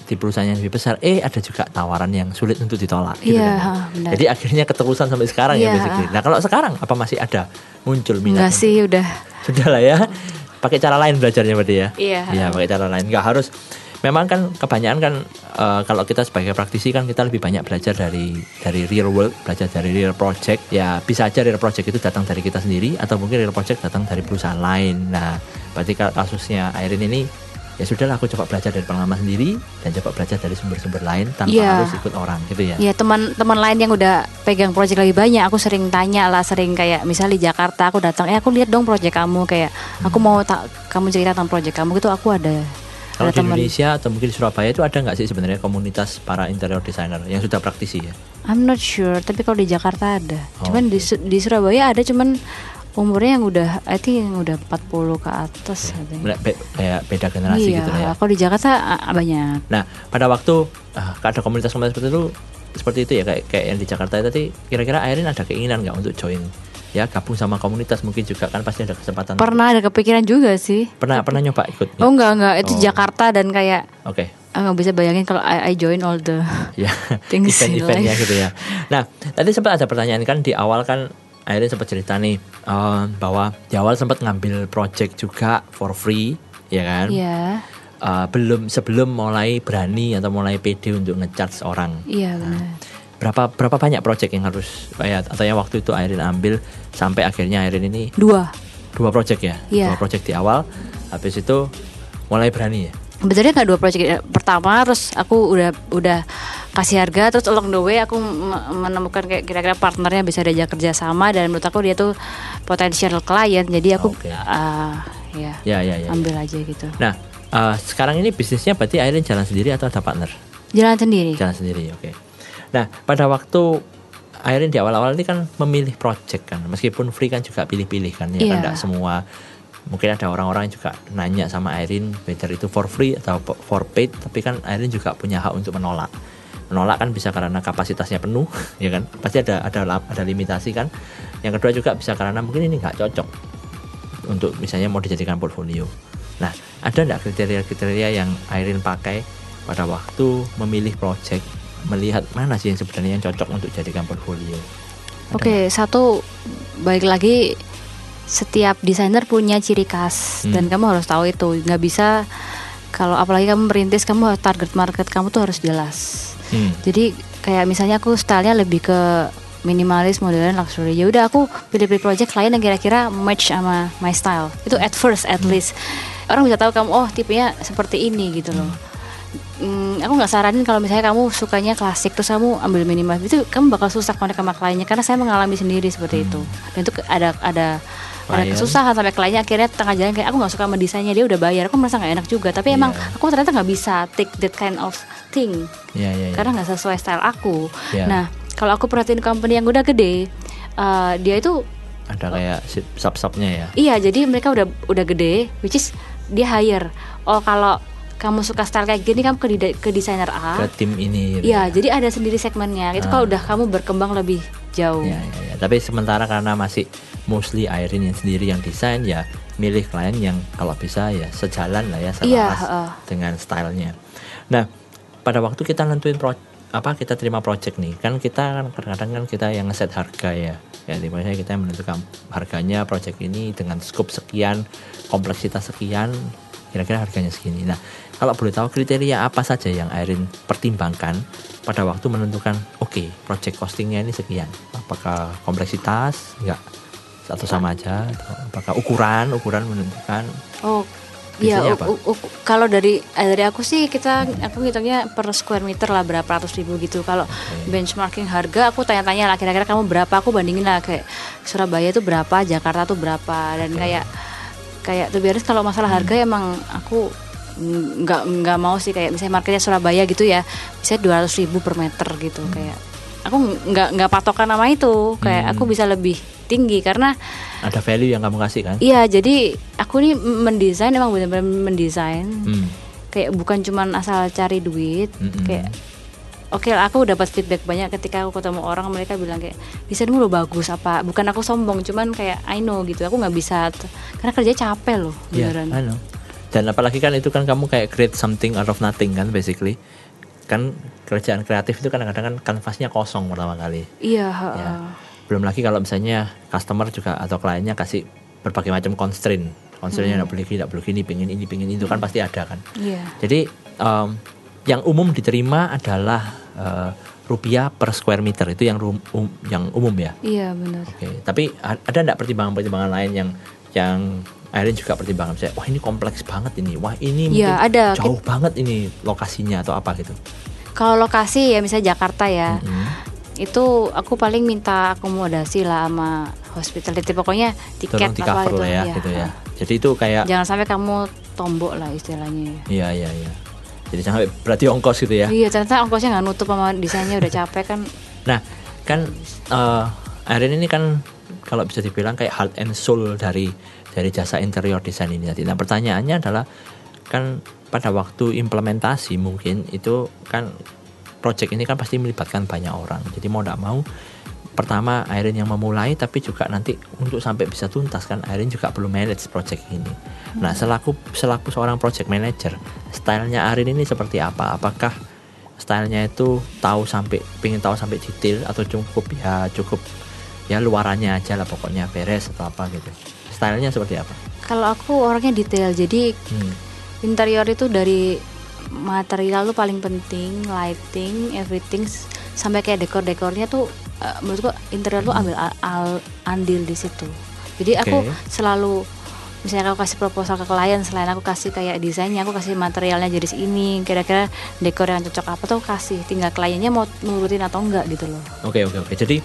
di perusahaan yang lebih besar, eh ada juga tawaran yang sulit untuk ditolak gitu Iya, kan. benar. Jadi akhirnya keterusan sampai sekarang ya Iya. basically. Nah kalau sekarang apa masih ada muncul minat? Enggak sih, udah. Sudah lah ya. Pakai cara lain belajarnya berarti ya. Iya. Iya, pakai cara lain. Enggak harus. Memang kan kebanyakan kan uh, kalau kita sebagai praktisi kan kita lebih banyak belajar dari dari real world, belajar dari real project. Ya bisa aja real project itu datang dari kita sendiri atau mungkin real project datang dari perusahaan lain. Nah, berarti kasusnya Airin ini ya sudahlah aku coba belajar dari pengalaman sendiri dan coba belajar dari sumber-sumber lain tanpa Iya. harus ikut orang gitu ya. Ya teman-teman lain yang udah pegang proyek lebih banyak, aku sering tanya lah, sering kayak misalnya di Jakarta aku datang, eh aku lihat dong proyek kamu, kayak aku mau tak kamu cerita tentang proyek kamu gitu, aku ada. Kalau ada di teman. Indonesia atau mungkin di Surabaya itu ada nggak sih sebenarnya komunitas para interior designer yang sudah praktisi ya? I'm not sure, tapi kalau di Jakarta ada. Oh, Cuman di Su- di Surabaya ada, cuman umurnya yang udah, I think yang udah empat puluh ke atas. I think. Be- be- kayak beda generasi Iya, gitu lah ya. kalau di Jakarta ah, banyak. Nah, pada waktu ah, ada komunitas-komunitas seperti itu, seperti itu ya kayak kayak yang di Jakarta tadi, kira-kira Airin ada keinginan nggak untuk join? Ya gabung sama komunitas mungkin juga kan pasti ada kesempatan. Pernah ada kepikiran juga sih. Pernah pernah nyoba ikut? Oh enggak enggak, itu Oh. Jakarta dan kayak Oke. ah, nggak bisa bayangin kalau I, I join all the Ya, things in event-eventnya life. gitu ya. Nah, tadi sempat ada pertanyaan kan di awal kan Airin sempat cerita nih eh, bahwa di awal sempat ngambil project juga for free, ya kan? Iya, Eh, belum sebelum mulai berani atau mulai pede untuk ngecharge orang. iya benar. Berapa berapa banyak project yang harus ya, atau yang waktu itu Airin ambil sampai akhirnya Airin ini Dua. dua project ya? Iya. Dua project di awal, habis itu mulai berani ya? Sebenarnya nggak dua proyek. Pertama terus aku udah udah kasih harga, terus along the way aku m- menemukan kayak kira-kira partnernya bisa diajak kerja sama, dan menurut aku dia tuh potential client, jadi aku Oke. ah, ya, Ya ya ya. ambil aja gitu. Nah, eh, sekarang ini bisnisnya berarti Airin jalan sendiri atau ada partner? Jalan sendiri. Jalan sendiri, oke. Nah, pada waktu Airin di awal-awal ini kan memilih project kan, meskipun free kan juga pilih-pilih kan, ya kan Iya. enggak semua. Mungkin ada orang-orang yang juga nanya sama Airin, whether itu for free atau for paid, tapi kan Airin juga punya hak untuk menolak. Menolak kan bisa karena kapasitasnya penuh, ya kan? Pasti ada ada ada limitasi kan. Yang kedua juga bisa karena mungkin ini nggak cocok untuk misalnya mau dijadikan portfolio. Nah, ada nggak kriteria-kriteria yang Airin pakai pada waktu memilih project, melihat mana sih yang sebenarnya yang cocok untuk jadikan portfolio? Ada Oke, satu, baik lagi, setiap desainer punya ciri khas Hmm. dan kamu harus tahu itu. Nggak bisa, kalau apalagi kamu merintis, kamu harus target market kamu tuh harus jelas. Hmm. Jadi kayak misalnya aku stylenya lebih ke minimalis, modern, luxury. Ya udah aku pilih-pilih project lain yang kira-kira match sama my style. Itu at first, at least orang bisa tahu kamu, oh tipenya seperti ini gitu loh. Hmm, aku nggak saranin kalau misalnya kamu sukanya klasik terus kamu ambil minimalis, itu kamu bakal susah connect sama kliennya, karena saya mengalami sendiri seperti itu. Dan itu ke- ada ada ada Klien. kesusahan sampai kliennya akhirnya tengah jalan kayak aku nggak suka sama desainnya, dia udah bayar, aku merasa nggak enak juga. Tapi emang Iya. aku ternyata nggak bisa take that kind of thing Ya, ya, ya. karena nggak sesuai style aku. Ya. Nah, kalau aku perhatiin company yang udah gede, uh, dia itu Ada kayak sub-subnya ya. iya, jadi mereka udah udah gede, which is dia hire. Oh, kalau kamu suka style kayak gini, kamu ke, di- ke desainer A. Ke tim ini. gitu Iya, ya. jadi ada sendiri segmennya. Itu Ah. kalau udah kamu berkembang lebih jauh. Ya, ya, ya. Tapi sementara karena masih mostly Airin yang sendiri yang desain, ya milih klien yang kalau bisa ya sejalan lah ya, selaras Iya, heeh. dengan stylenya. Nah, pada waktu kita nentuin pro, apa kita terima project nih, kan kita kan kadang-kadang kan kita yang ngeset harga ya. Ya, dimana kita yang menentukan harganya project ini dengan scope sekian, kompleksitas sekian, kira-kira harganya segini. Nah, kalau boleh tahu kriteria apa saja yang Airin pertimbangkan pada waktu menentukan, oke, okay, project costingnya ini sekian. Apakah kompleksitas, enggak, atau sama aja? Atau apakah ukuran, ukuran menentukan? Oh, iya. Biasanya u- apa? u- u- Kalau dari eh, dari aku sih, kita aku ngitungnya per square meter lah, berapa ratus ribu gitu. Kalau benchmarking harga, aku tanya-tanya lah kira-kira kamu berapa, aku bandingin lah kayak Surabaya itu berapa, Jakarta tuh berapa, dan kayak kayak tuh biasanya kalau masalah harga emang aku nggak nggak mau sih, kayak misalnya marketnya Surabaya gitu ya, misalnya dua ratus ribu per meter gitu. Kayak aku nggak nggak patokan nama itu, kayak Hmm. aku bisa lebih tinggi karena Ada value yang kamu kasih kan? iya, jadi aku nih mendesain, emang benar-benar mendesain, Hmm. kayak bukan cuman asal cari duit. Mm-mm. Kayak oke, aku dapat feedback banyak ketika aku ketemu orang, mereka bilang kayak desainmu lo bagus apa, bukan aku sombong, cuman kayak I know gitu, aku nggak bisa t- karena kerja capek loh Iya, beneran. I know. Dan apalagi kan itu kan kamu kayak create something out of nothing kan basically. Kan kerjaan kreatif itu kan kadang-kadang kan kanvasnya kosong pertama kali. Iya. Ya. Belum lagi kalau misalnya customer juga atau kliennya kasih berbagai macam constraint. Constraintnya tidak hmm. boleh gini, tidak boleh gini, pengen ini, pengen itu kan pasti ada kan. Iya. Jadi um, yang umum diterima adalah uh, rupiah per square meter, itu yang rum, um, yang umum ya. Iya benar. Oke. Tapi ada enggak pertimbangan-pertimbangan lain yang yang Airin juga pertimbangan saya, wah ini kompleks banget ini, wah ini ya, mungkin ada. jauh Kita, banget ini lokasinya atau apa gitu. Kalau lokasi ya misalnya Jakarta ya, mm-hmm. itu aku paling minta akomodasi lah sama hospitality, pokoknya tiket apa itu ya, ya. Gitu ya. Jadi itu kayak jangan sampai kamu tombok lah istilahnya. Iya iya iya. Jadi sampai berarti ongkos gitu ya. Iya, ternyata ongkosnya nggak nutup sama desainnya udah capek kan. Nah kan uh, Airin ini kan kalau bisa dibilang kayak heart and soul dari dari jasa interior design ini tadi. Nah pertanyaannya adalah kan pada waktu implementasi mungkin itu kan project ini kan pasti melibatkan banyak orang. Jadi mau tidak mau pertama Airin yang memulai, tapi juga nanti untuk sampai bisa tuntas kan Airin juga perlu manage project ini. Hmm. Nah selaku selaku seorang project manager, stylenya Airin ini seperti apa? Apakah stylenya itu tahu sampai pengen tahu sampai detail atau cukup ya cukup ya luarannya aja lah pokoknya beres atau apa gitu? Stylenya seperti apa? Kalau aku orangnya detail, jadi hmm. interior itu dari material tuh paling penting, lighting, everything, sampai kayak dekor-dekornya tuh uh, menurutku interior tuh ambil al- al- andil di situ. Jadi aku okay. selalu misalnya aku kasih proposal ke klien, selain aku kasih kayak desainnya, aku kasih materialnya jadi ini, kira-kira dekor yang cocok apa tuh kasih, tinggal kliennya mau nurutin atau enggak gitu loh. Oke okay, oke okay, oke. Okay. Jadi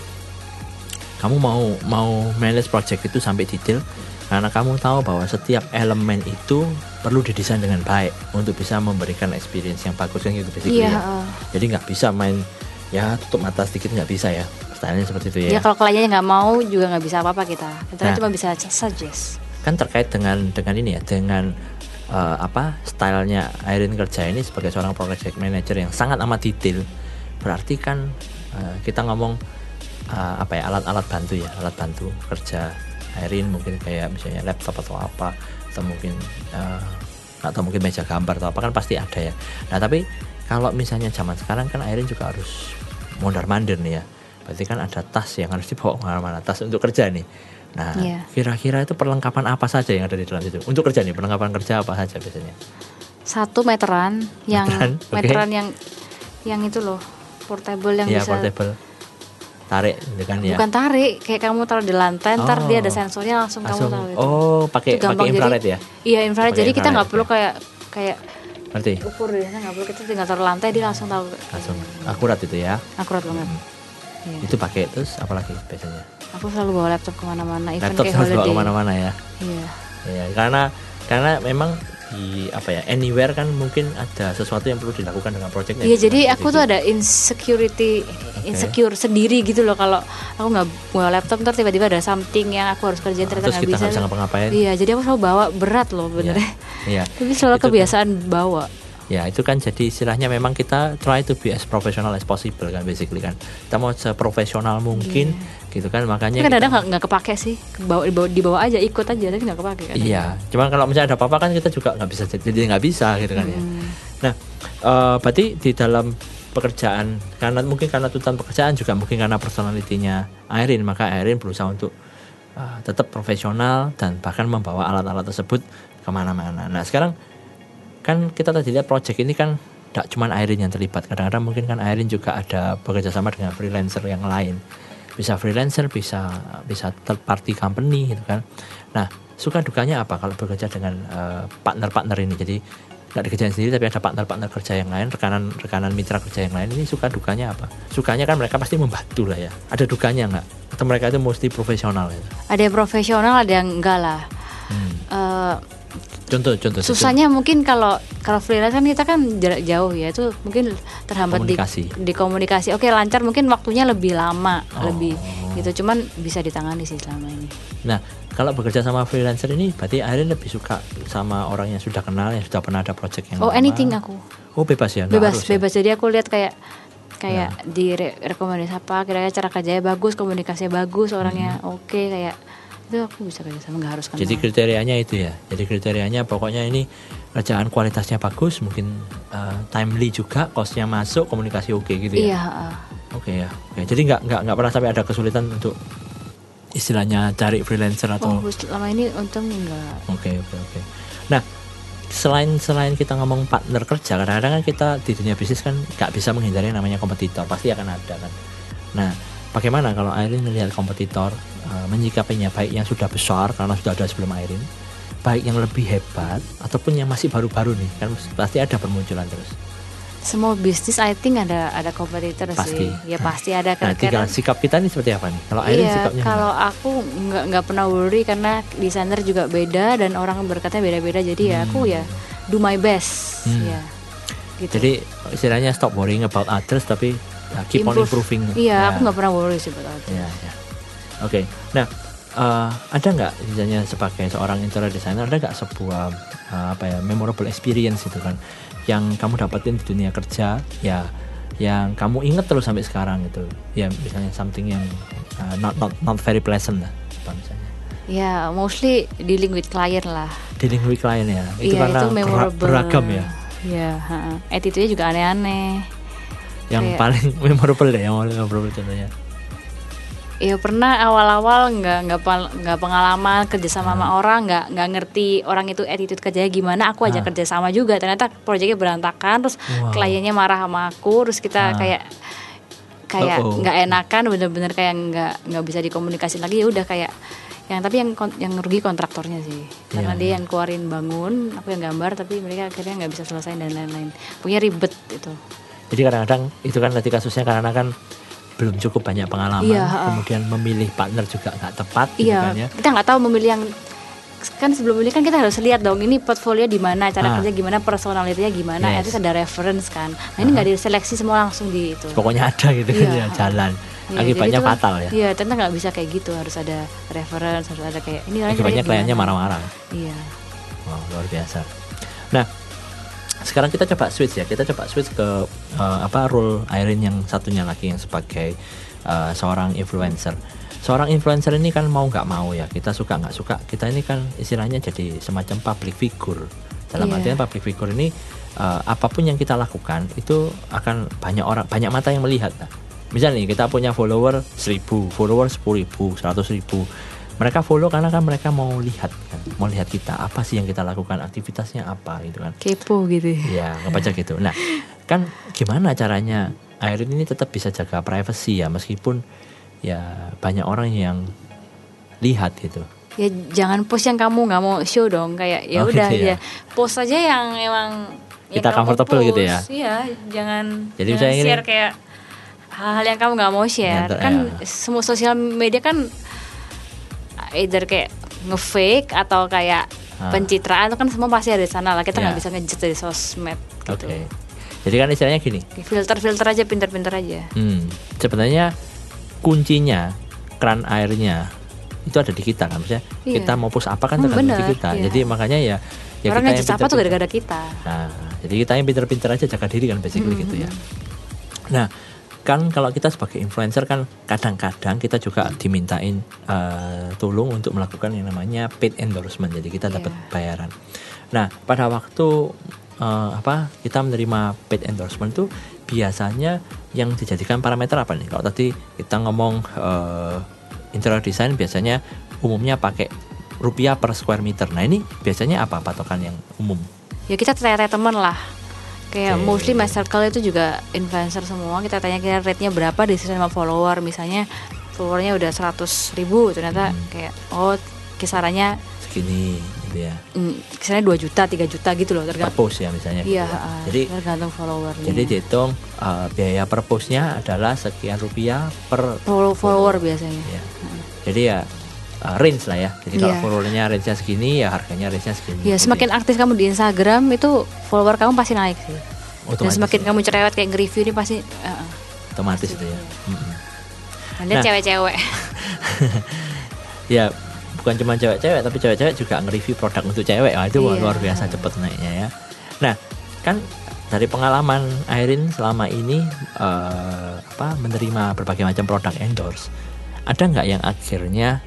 kamu mau mau manage project itu sampai detail karena kamu tahu bahwa setiap elemen itu perlu didesain dengan baik untuk bisa memberikan experience yang bagus kan gitu basically iya, ya. Uh. Jadi nggak bisa main ya tutup mata sedikit, nggak bisa ya. Stylenya seperti itu ya. Ya kalau kliennya nggak mau juga nggak bisa apa-apa kita. Kita nah, cuma bisa suggest. Kan terkait dengan dengan ini ya, dengan uh, apa stylenya Airin kerja ini sebagai seorang project manager yang sangat amat detail. Berarti kan uh, kita ngomong uh, apa ya alat-alat bantu ya, alat bantu kerja Airin mungkin kayak misalnya laptop atau apa, atau mungkin uh, atau mungkin meja gambar atau apa kan pasti ada ya. Nah tapi kalau misalnya zaman sekarang kan Airin juga harus mondar-mandir nih ya. Berarti kan ada tas yang harus dibawa kemana-mana, tas untuk kerja nih. Nah yeah. kira-kira itu perlengkapan apa saja yang ada di dalam situ untuk kerja nih? Perlengkapan kerja apa saja biasanya? Satu meteran, yang meteran, okay. meteran yang yang itu loh portable yang yeah, bisa portable. Tarik gitu kan ya. Bukan tarik, kayak kamu taruh di lantai, ntar oh. dia ada sensornya langsung, langsung kamu taruh itu. Oh, pakai pakai infrared jadi, ya? Iya, infrared. Pake jadi infrared, kita nggak perlu kayak kayak Berarti? ukur deh, nggak perlu, kita tinggal taruh lantai dia langsung tahu. Langsung akurat itu ya. Akurat banget. Hmm. Ya. Itu pakai terus apalagi biasanya? Aku selalu bawa laptop kemana-mana, even laptop kayak selalu holiday. bawa kemana-mana ya. Iya. Iya, karena karena memang di apa ya anywhere kan mungkin ada sesuatu yang perlu dilakukan dengan project. Iya, jadi aku tuh ada insecurity, okay. insecure sendiri gitu loh kalau aku nggak bawa laptop, ntar tiba-tiba ada something yang aku harus kerjain ternyata nggak bisa. Terus kita nggak bisa ngapa-ngapain. Iya, jadi aku selalu bawa berat loh benernya. Iya. Tapi selalu itu kebiasaan kan, bawa. Ya itu kan jadi istilahnya memang kita try to be as professional as possible kan basically kan. Kita mau seprofesional mungkin yeah. gitu kan, makanya kadang-kadang nggak nggak kepake sih, bawa dibawa, dibawa aja ikut aja tapi nggak kepake kan. Iya, cuman kalau misalnya ada apa-apa kan kita juga nggak bisa jadi nggak bisa gitu kan hmm. ya. Nah uh, berarti di dalam pekerjaan karena mungkin karena tuntutan pekerjaan juga mungkin karena personalitinya Airin, maka Airin berusaha untuk uh, tetap profesional dan bahkan membawa alat-alat tersebut kemana-mana. Nah sekarang kan kita tadi lihat project ini kan tidak cuma Airin yang terlibat, kadang-kadang mungkin kan Airin juga ada bekerja sama dengan freelancer yang lain, bisa freelancer, bisa bisa third party company gitu kan. Nah suka dukanya apa kalau bekerja dengan uh, partner-partner ini? Jadi nggak dikerjain sendiri tapi ada partner-partner kerja yang lain, rekanan-rekanan mitra kerja yang lain, ini suka dukanya apa? Sukanya kan mereka pasti membantu lah ya. Ada dukanya nggak? Atau mereka itu mesti profesional? Ya? Ada yang profesional, ada yang enggak lah. Hmm. Uh, Contoh, contoh. Susahnya itu. Mungkin kalau kalau freelance kan kita kan jarak jauh ya, itu mungkin terhambat komunikasi. di di komunikasi. Oke lancar, mungkin waktunya lebih lama, oh. lebih gitu. Cuman bisa ditangani sih selama ini. Nah kalau bekerja sama freelancer ini, berarti Airin lebih suka sama orang yang sudah kenal, yang sudah pernah ada project yang oh lama. Anything aku. Oh bebas ya. Bebas, harus, bebas. Ya? Jadi aku lihat kayak kayak nah. di re- rekomendasi apa, kira-kira cara kerjanya bagus, komunikasinya bagus, orangnya hmm. oke, kayak itu aku bisa kerja sama, nggak harus kenal. Jadi kriterianya itu ya. Jadi kriterianya pokoknya ini kerjaan kualitasnya bagus, mungkin uh, timely juga, costnya masuk, komunikasi oke okay, gitu ya. Iya. Oke okay, ya. Okay. Jadi nggak nggak nggak pernah sampai ada kesulitan untuk istilahnya cari freelancer atau. Oh, selama ini untung enggak. Oke okay, oke okay, oke. Okay. Nah, selain selain kita ngomong partner kerja, kadang-kadang kan kita di dunia bisnis kan nggak bisa menghindari yang namanya kompetitor, pasti akan ada kan. Nah, bagaimana kalau Airin melihat kompetitor uh, menyikapinya, baik yang sudah besar karena sudah ada sebelum Airin, baik yang lebih hebat ataupun yang masih baru-baru nih, kan pasti ada permunculan terus. Semua bisnis I think ada ada kompetitor Pasti. sih. Ya pasti ada kan. Nah, tinggal sikap kita ini seperti apa nih? Kalau Airin iya, sikapnya kalau gimana? aku nggak nggak pernah worry karena desainer juga beda dan orang berkatnya beda-beda. Jadi ya aku ya do my best. Hmm. Ya. Gitu. Jadi istilahnya stop worrying about others tapi ya, keep on Improve. improving. Iya, Ya. aku nggak pernah worry sih about itu. Ya, ya. Oke. Nah, uh, ada nggak misalnya sebagai seorang interior designer, ada nggak sebuah uh, apa ya memorable experience itu kan yang kamu dapetin di dunia kerja, ya yang kamu inget terus sampai sekarang gitu, ya misalnya something yang uh, not not not very pleasant lah, apa misalnya? Ya, mostly dealing with client lah. Dealing with client ya, itu Iya, karena itu ber- memorable. beragam ya. Iya, ha-ha. Attitude-nya juga aneh-aneh. Yang Kayak- paling memorable deh, yang paling memorable contohnya. Ya pernah awal-awal nggak nggak pal- nggak pengalaman kerja sama sama orang, nggak nggak ngerti orang itu attitude kerjanya gimana. Aku aja Ah. kerja sama juga, ternyata proyeknya berantakan, terus Wow. kliennya marah sama aku, terus Ah. kita kayak kayak Uh-oh. nggak enakan, bener-bener kayak nggak nggak bisa dikomunikasi lagi. Ya udah kayak yang tapi yang kon- yang rugi kontraktornya sih, karena Iya, dia iya. yang keluarin bangun, aku yang gambar, tapi mereka akhirnya nggak bisa selesai dan lain-lain. Punya ribet itu. Jadi kadang-kadang itu kan tadi kasusnya karena kan belum cukup banyak pengalaman, Iya, ha. kemudian memilih partner juga nggak tepat, gitu Iya, kan ya. kita nggak tahu memilih yang kan sebelum ini kan kita harus lihat dong ini portfolio di mana, cara Ah. kerja gimana, personalitinya gimana, Yes. itu ada reference kan. Nah ini nggak diseleksi semua langsung di itu. Pokoknya ada gitu kan Iya. ya, jalan. Iya, Akibatnya jadi itu kan- fatal ya. Iya, ternyata nggak bisa kayak gitu, harus ada reference, harus ada kayak ini orangnya Akibatnya kayak kliennya gimana. marah-marah. Iya. Wow, luar biasa. Nah, sekarang kita coba switch ya. Kita coba switch ke uh, apa role Airin yang satunya lagi yang sebagai uh, seorang influencer. Seorang influencer ini kan mau nggak mau ya, kita suka nggak suka, kita ini kan istilahnya jadi semacam public figure. Dalam Iya. artian public figure ini uh, apapun yang kita lakukan itu akan banyak orang, banyak mata yang melihat. Nah, misalnya nih kita punya follower seribu, follower sepuluh ribu, seratus ribu. Mereka follow karena kan mereka mau lihat kan, mau lihat kita apa sih yang kita lakukan, aktivitasnya apa gitu kan. Kepo gitu. Ya, ngebaca gitu. Nah, kan gimana caranya Airin ini tetap bisa jaga privacy ya, meskipun ya banyak orang yang lihat gitu. Ya jangan post yang kamu nggak mau show dong, kayak ya Oh, udah gitu ya. ya post aja yang emang yang Kita kamu comfortable gitu ya? post. Iya, jangan Jadi jangan misalnya ini- share kayak hal-hal yang kamu nggak mau share. Nyantar, Kan ya. semua sosial media kan either kayak nge-fake atau kayak Ah. pencitraan itu kan semua pasti ada di sana lah. Kita nggak Ya. bisa ngejudge dari sosmed Oke. gitu. Jadi kan istilahnya gini. Filter-filter aja, pinter-pinter aja. Hmm, sebenarnya kuncinya keran airnya itu ada di kita kan, maksudnya Iya. kita mau post apa kan Hmm, tergantung di bener, kita. iya. Jadi makanya ya ya Orang kita yang ngejudge apa tuh pinter-pinter. gara-gara kita. Nah, jadi kita yang pinter-pinter aja jaga diri kan basically Hmm, gitu ya. Nah, kan kalau kita sebagai influencer kan kadang-kadang kita juga dimintain eh, tolong untuk melakukan yang namanya paid endorsement. Jadi kita dapat Iya. bayaran. Nah, pada waktu eh, apa kita menerima paid endorsement itu biasanya yang dijadikan parameter apa nih? Kalau tadi kita ngomong eh, interior design biasanya umumnya pakai rupiah per square meter. Nah, ini biasanya apa patokan yang umum? Ya kita tanya teman lah. Kayak Oke. mostly my circle itu juga influencer semua. Kita tanya kira rate-nya berapa disesuaikan sama follower. Misalnya followernya udah seratus ribu, ternyata Hmm. kayak oh kisarannya Segini gitu ya. mm, kisarannya dua juta, tiga juta gitu loh Per tergantung. post ya misalnya gitu Iya, ya. ah, Jadi tergantung followernya. jadi dihitung uh, biaya per postnya adalah sekian rupiah per follow follower biasanya. ya. Jadi ya uh, range lah ya. Jadi kalau Iya. followernya range-nya segini ya harganya range-nya segini. Ya Gitu semakin aktif kamu di Instagram itu follower kamu pasti naik sih. Dan otomatis, semakin ya. kamu cerewet kayak nge-review ini pasti uh, uh. otomatis itu ya. Mm-mm. Anda Nah. cewek-cewek. Ya bukan cuma cewek-cewek tapi cewek-cewek juga nge-review produk untuk cewek. Wah, itu Iya. luar biasa cepet naiknya ya. Nah, kan dari pengalaman Airin selama ini uh, apa menerima berbagai macam produk endorse, ada nggak yang akhirnya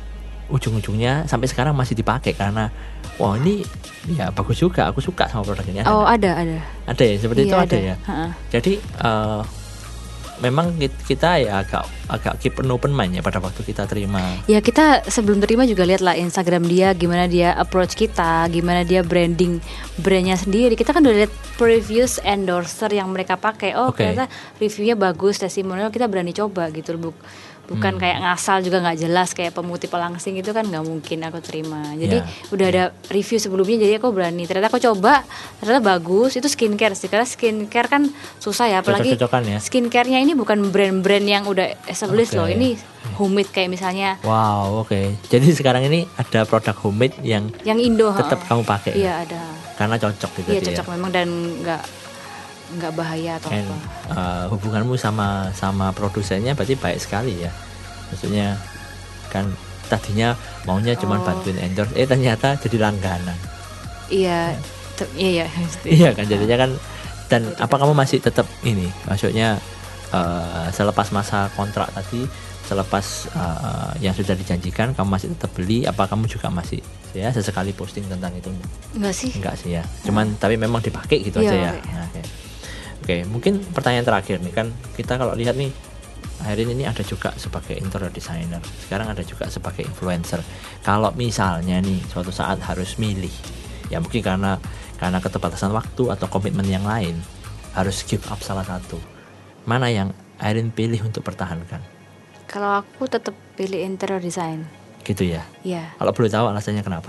ujung-ujungnya sampai sekarang masih dipakai karena wah ini ya bagus juga, aku suka sama produk ini. Oh ada ada. Ada ya seperti iya, itu ada, ada ya. Ha-ha. Jadi uh, memang kita ya agak agak keep an open mind ya pada waktu kita terima. Ya kita sebelum terima juga lihatlah Instagram dia, gimana dia approach kita, gimana dia branding brandnya sendiri. Kita kan udah lihat previews endorser yang mereka pakai. Oh okay. ternyata reviewnya bagus, testimonial, kita berani coba gitu loh. Bukan hmm. kayak ngasal juga nggak jelas kayak pemutih pelangsing itu kan nggak mungkin aku terima. Jadi yeah. udah ada review sebelumnya, jadi aku berani. Ternyata aku coba, ternyata bagus. Itu skincare sih, karena skincare kan susah ya. Apalagi ya? Skincare-nya ini bukan brand-brand yang udah established okay. loh. Ini homemade kayak misalnya. Wow, oke. Okay. Jadi sekarang ini ada produk homemade yang yang Indo tetap kamu pakai. Iya ada. Karena cocok gitu. Iya cocok ya? Memang dan nggak nggak bahaya atau And, apa. Uh, hubunganmu sama sama produsennya berarti baik sekali ya. Maksudnya kan tadinya maunya cuma oh. bantuin endorse, eh ternyata jadi langganan. Iya, te- iya, iya. Iya kan jadinya kan. Dan Betul. apa kamu masih tetap ini? Maksudnya uh, selepas masa kontrak tadi, selepas uh, yang sudah dijanjikan, kamu masih tetap beli? Apa kamu juga masih ya sesekali posting tentang itu? Enggak sih. Enggak sih ya. Cuman hmm. tapi memang dipakai gitu iya, aja ya. Nah, okay. Oke, mungkin pertanyaan terakhir nih kan kita kalau lihat nih Irene ini ada juga sebagai interior designer, sekarang ada juga sebagai influencer. Kalau misalnya nih suatu saat harus milih, ya mungkin karena karena keterbatasan waktu atau komitmen yang lain, harus give up salah satu. Mana yang Irene pilih untuk pertahankan? Kalau aku tetap pilih interior design. Gitu ya? Iya. Kalau boleh tahu alasannya kenapa?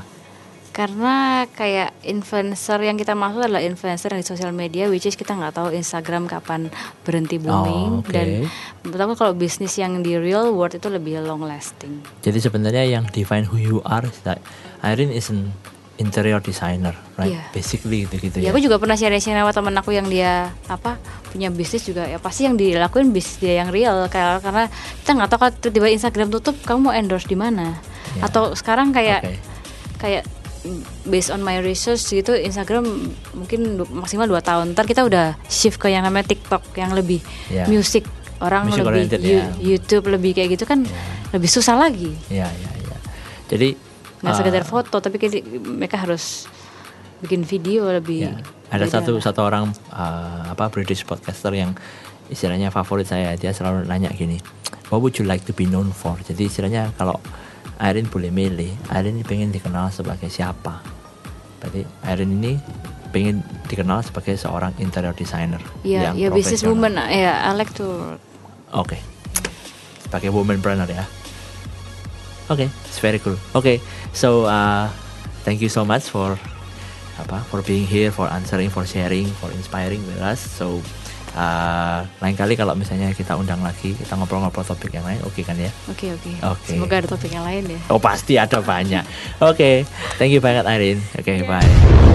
Karena kayak influencer yang kita maksud adalah influencer di sosial media, which is kita nggak tahu Instagram kapan berhenti booming. Oh, okay. Dan menurut aku kalau bisnis yang di real world itu lebih long lasting. Jadi sebenarnya yang define who you are, that Irene is an interior designer, right? Yeah. Basically gitu-gitu ya. Ya. Aku juga pernah sharing-sharing sama temen aku yang dia apa punya bisnis juga, ya pasti yang dilakuin bisnis dia yang real, kayak karena kita nggak tahu kalau tiba-tiba Instagram tutup, kamu mau endorse di mana? Yeah. Atau sekarang kayak okay. kayak based on my research gitu, Instagram mungkin maksimal dua tahun. Ntar kita udah shift ke yang namanya TikTok yang lebih yeah. music, orang music lebih you, ya. YouTube lebih kayak gitu kan yeah. lebih susah lagi. Iya yeah, iya yeah, iya. Yeah. Jadi nggak uh, sekedar foto, tapi mereka harus bikin video lebih. Yeah. Ada satu satu orang uh, apa British podcaster yang istilahnya favorit saya, dia selalu nanya gini, what would you like to be known for? Jadi istilahnya kalau Irene boleh milih, Irene pengen dikenal sebagai siapa? Berarti Irene ini pengen dikenal sebagai seorang interior designer. Iya, ya business woman. Ya, I like to. Oke, okay. Sebagai woman planner ya. Oke, okay, it's very cool. Oke, okay, so uh, thank you so much for apa, for being here, for answering, for sharing, for inspiring with us. So Uh, lain kali kalau misalnya kita undang lagi, kita ngobrol-ngobrol topik yang lain, oke okay kan ya? Oke okay, oke. Okay. Okay. Semoga ada topik yang lain ya. Oh pasti ada banyak. Oke, okay. Thank you banget Irene. Oke, okay, yeah. Bye.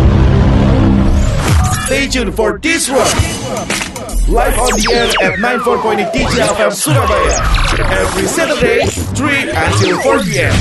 Stay tuned for this one. Live on the air at ninety-four point eight D J F M Surabaya. Every Saturday, three until four p.m.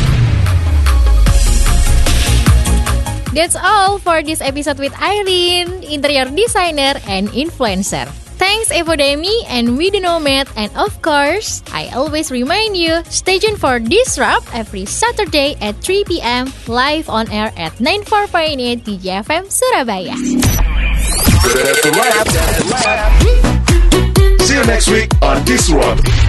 That's all for this episode with Irene, interior designer and influencer. Thanks Evodemi and We The Nomad, and of course, I always remind you, stay tuned for Disrupt every Saturday at three p.m. live on air at ninety-four point eight D J F M Surabaya. See you next week on Disrupt.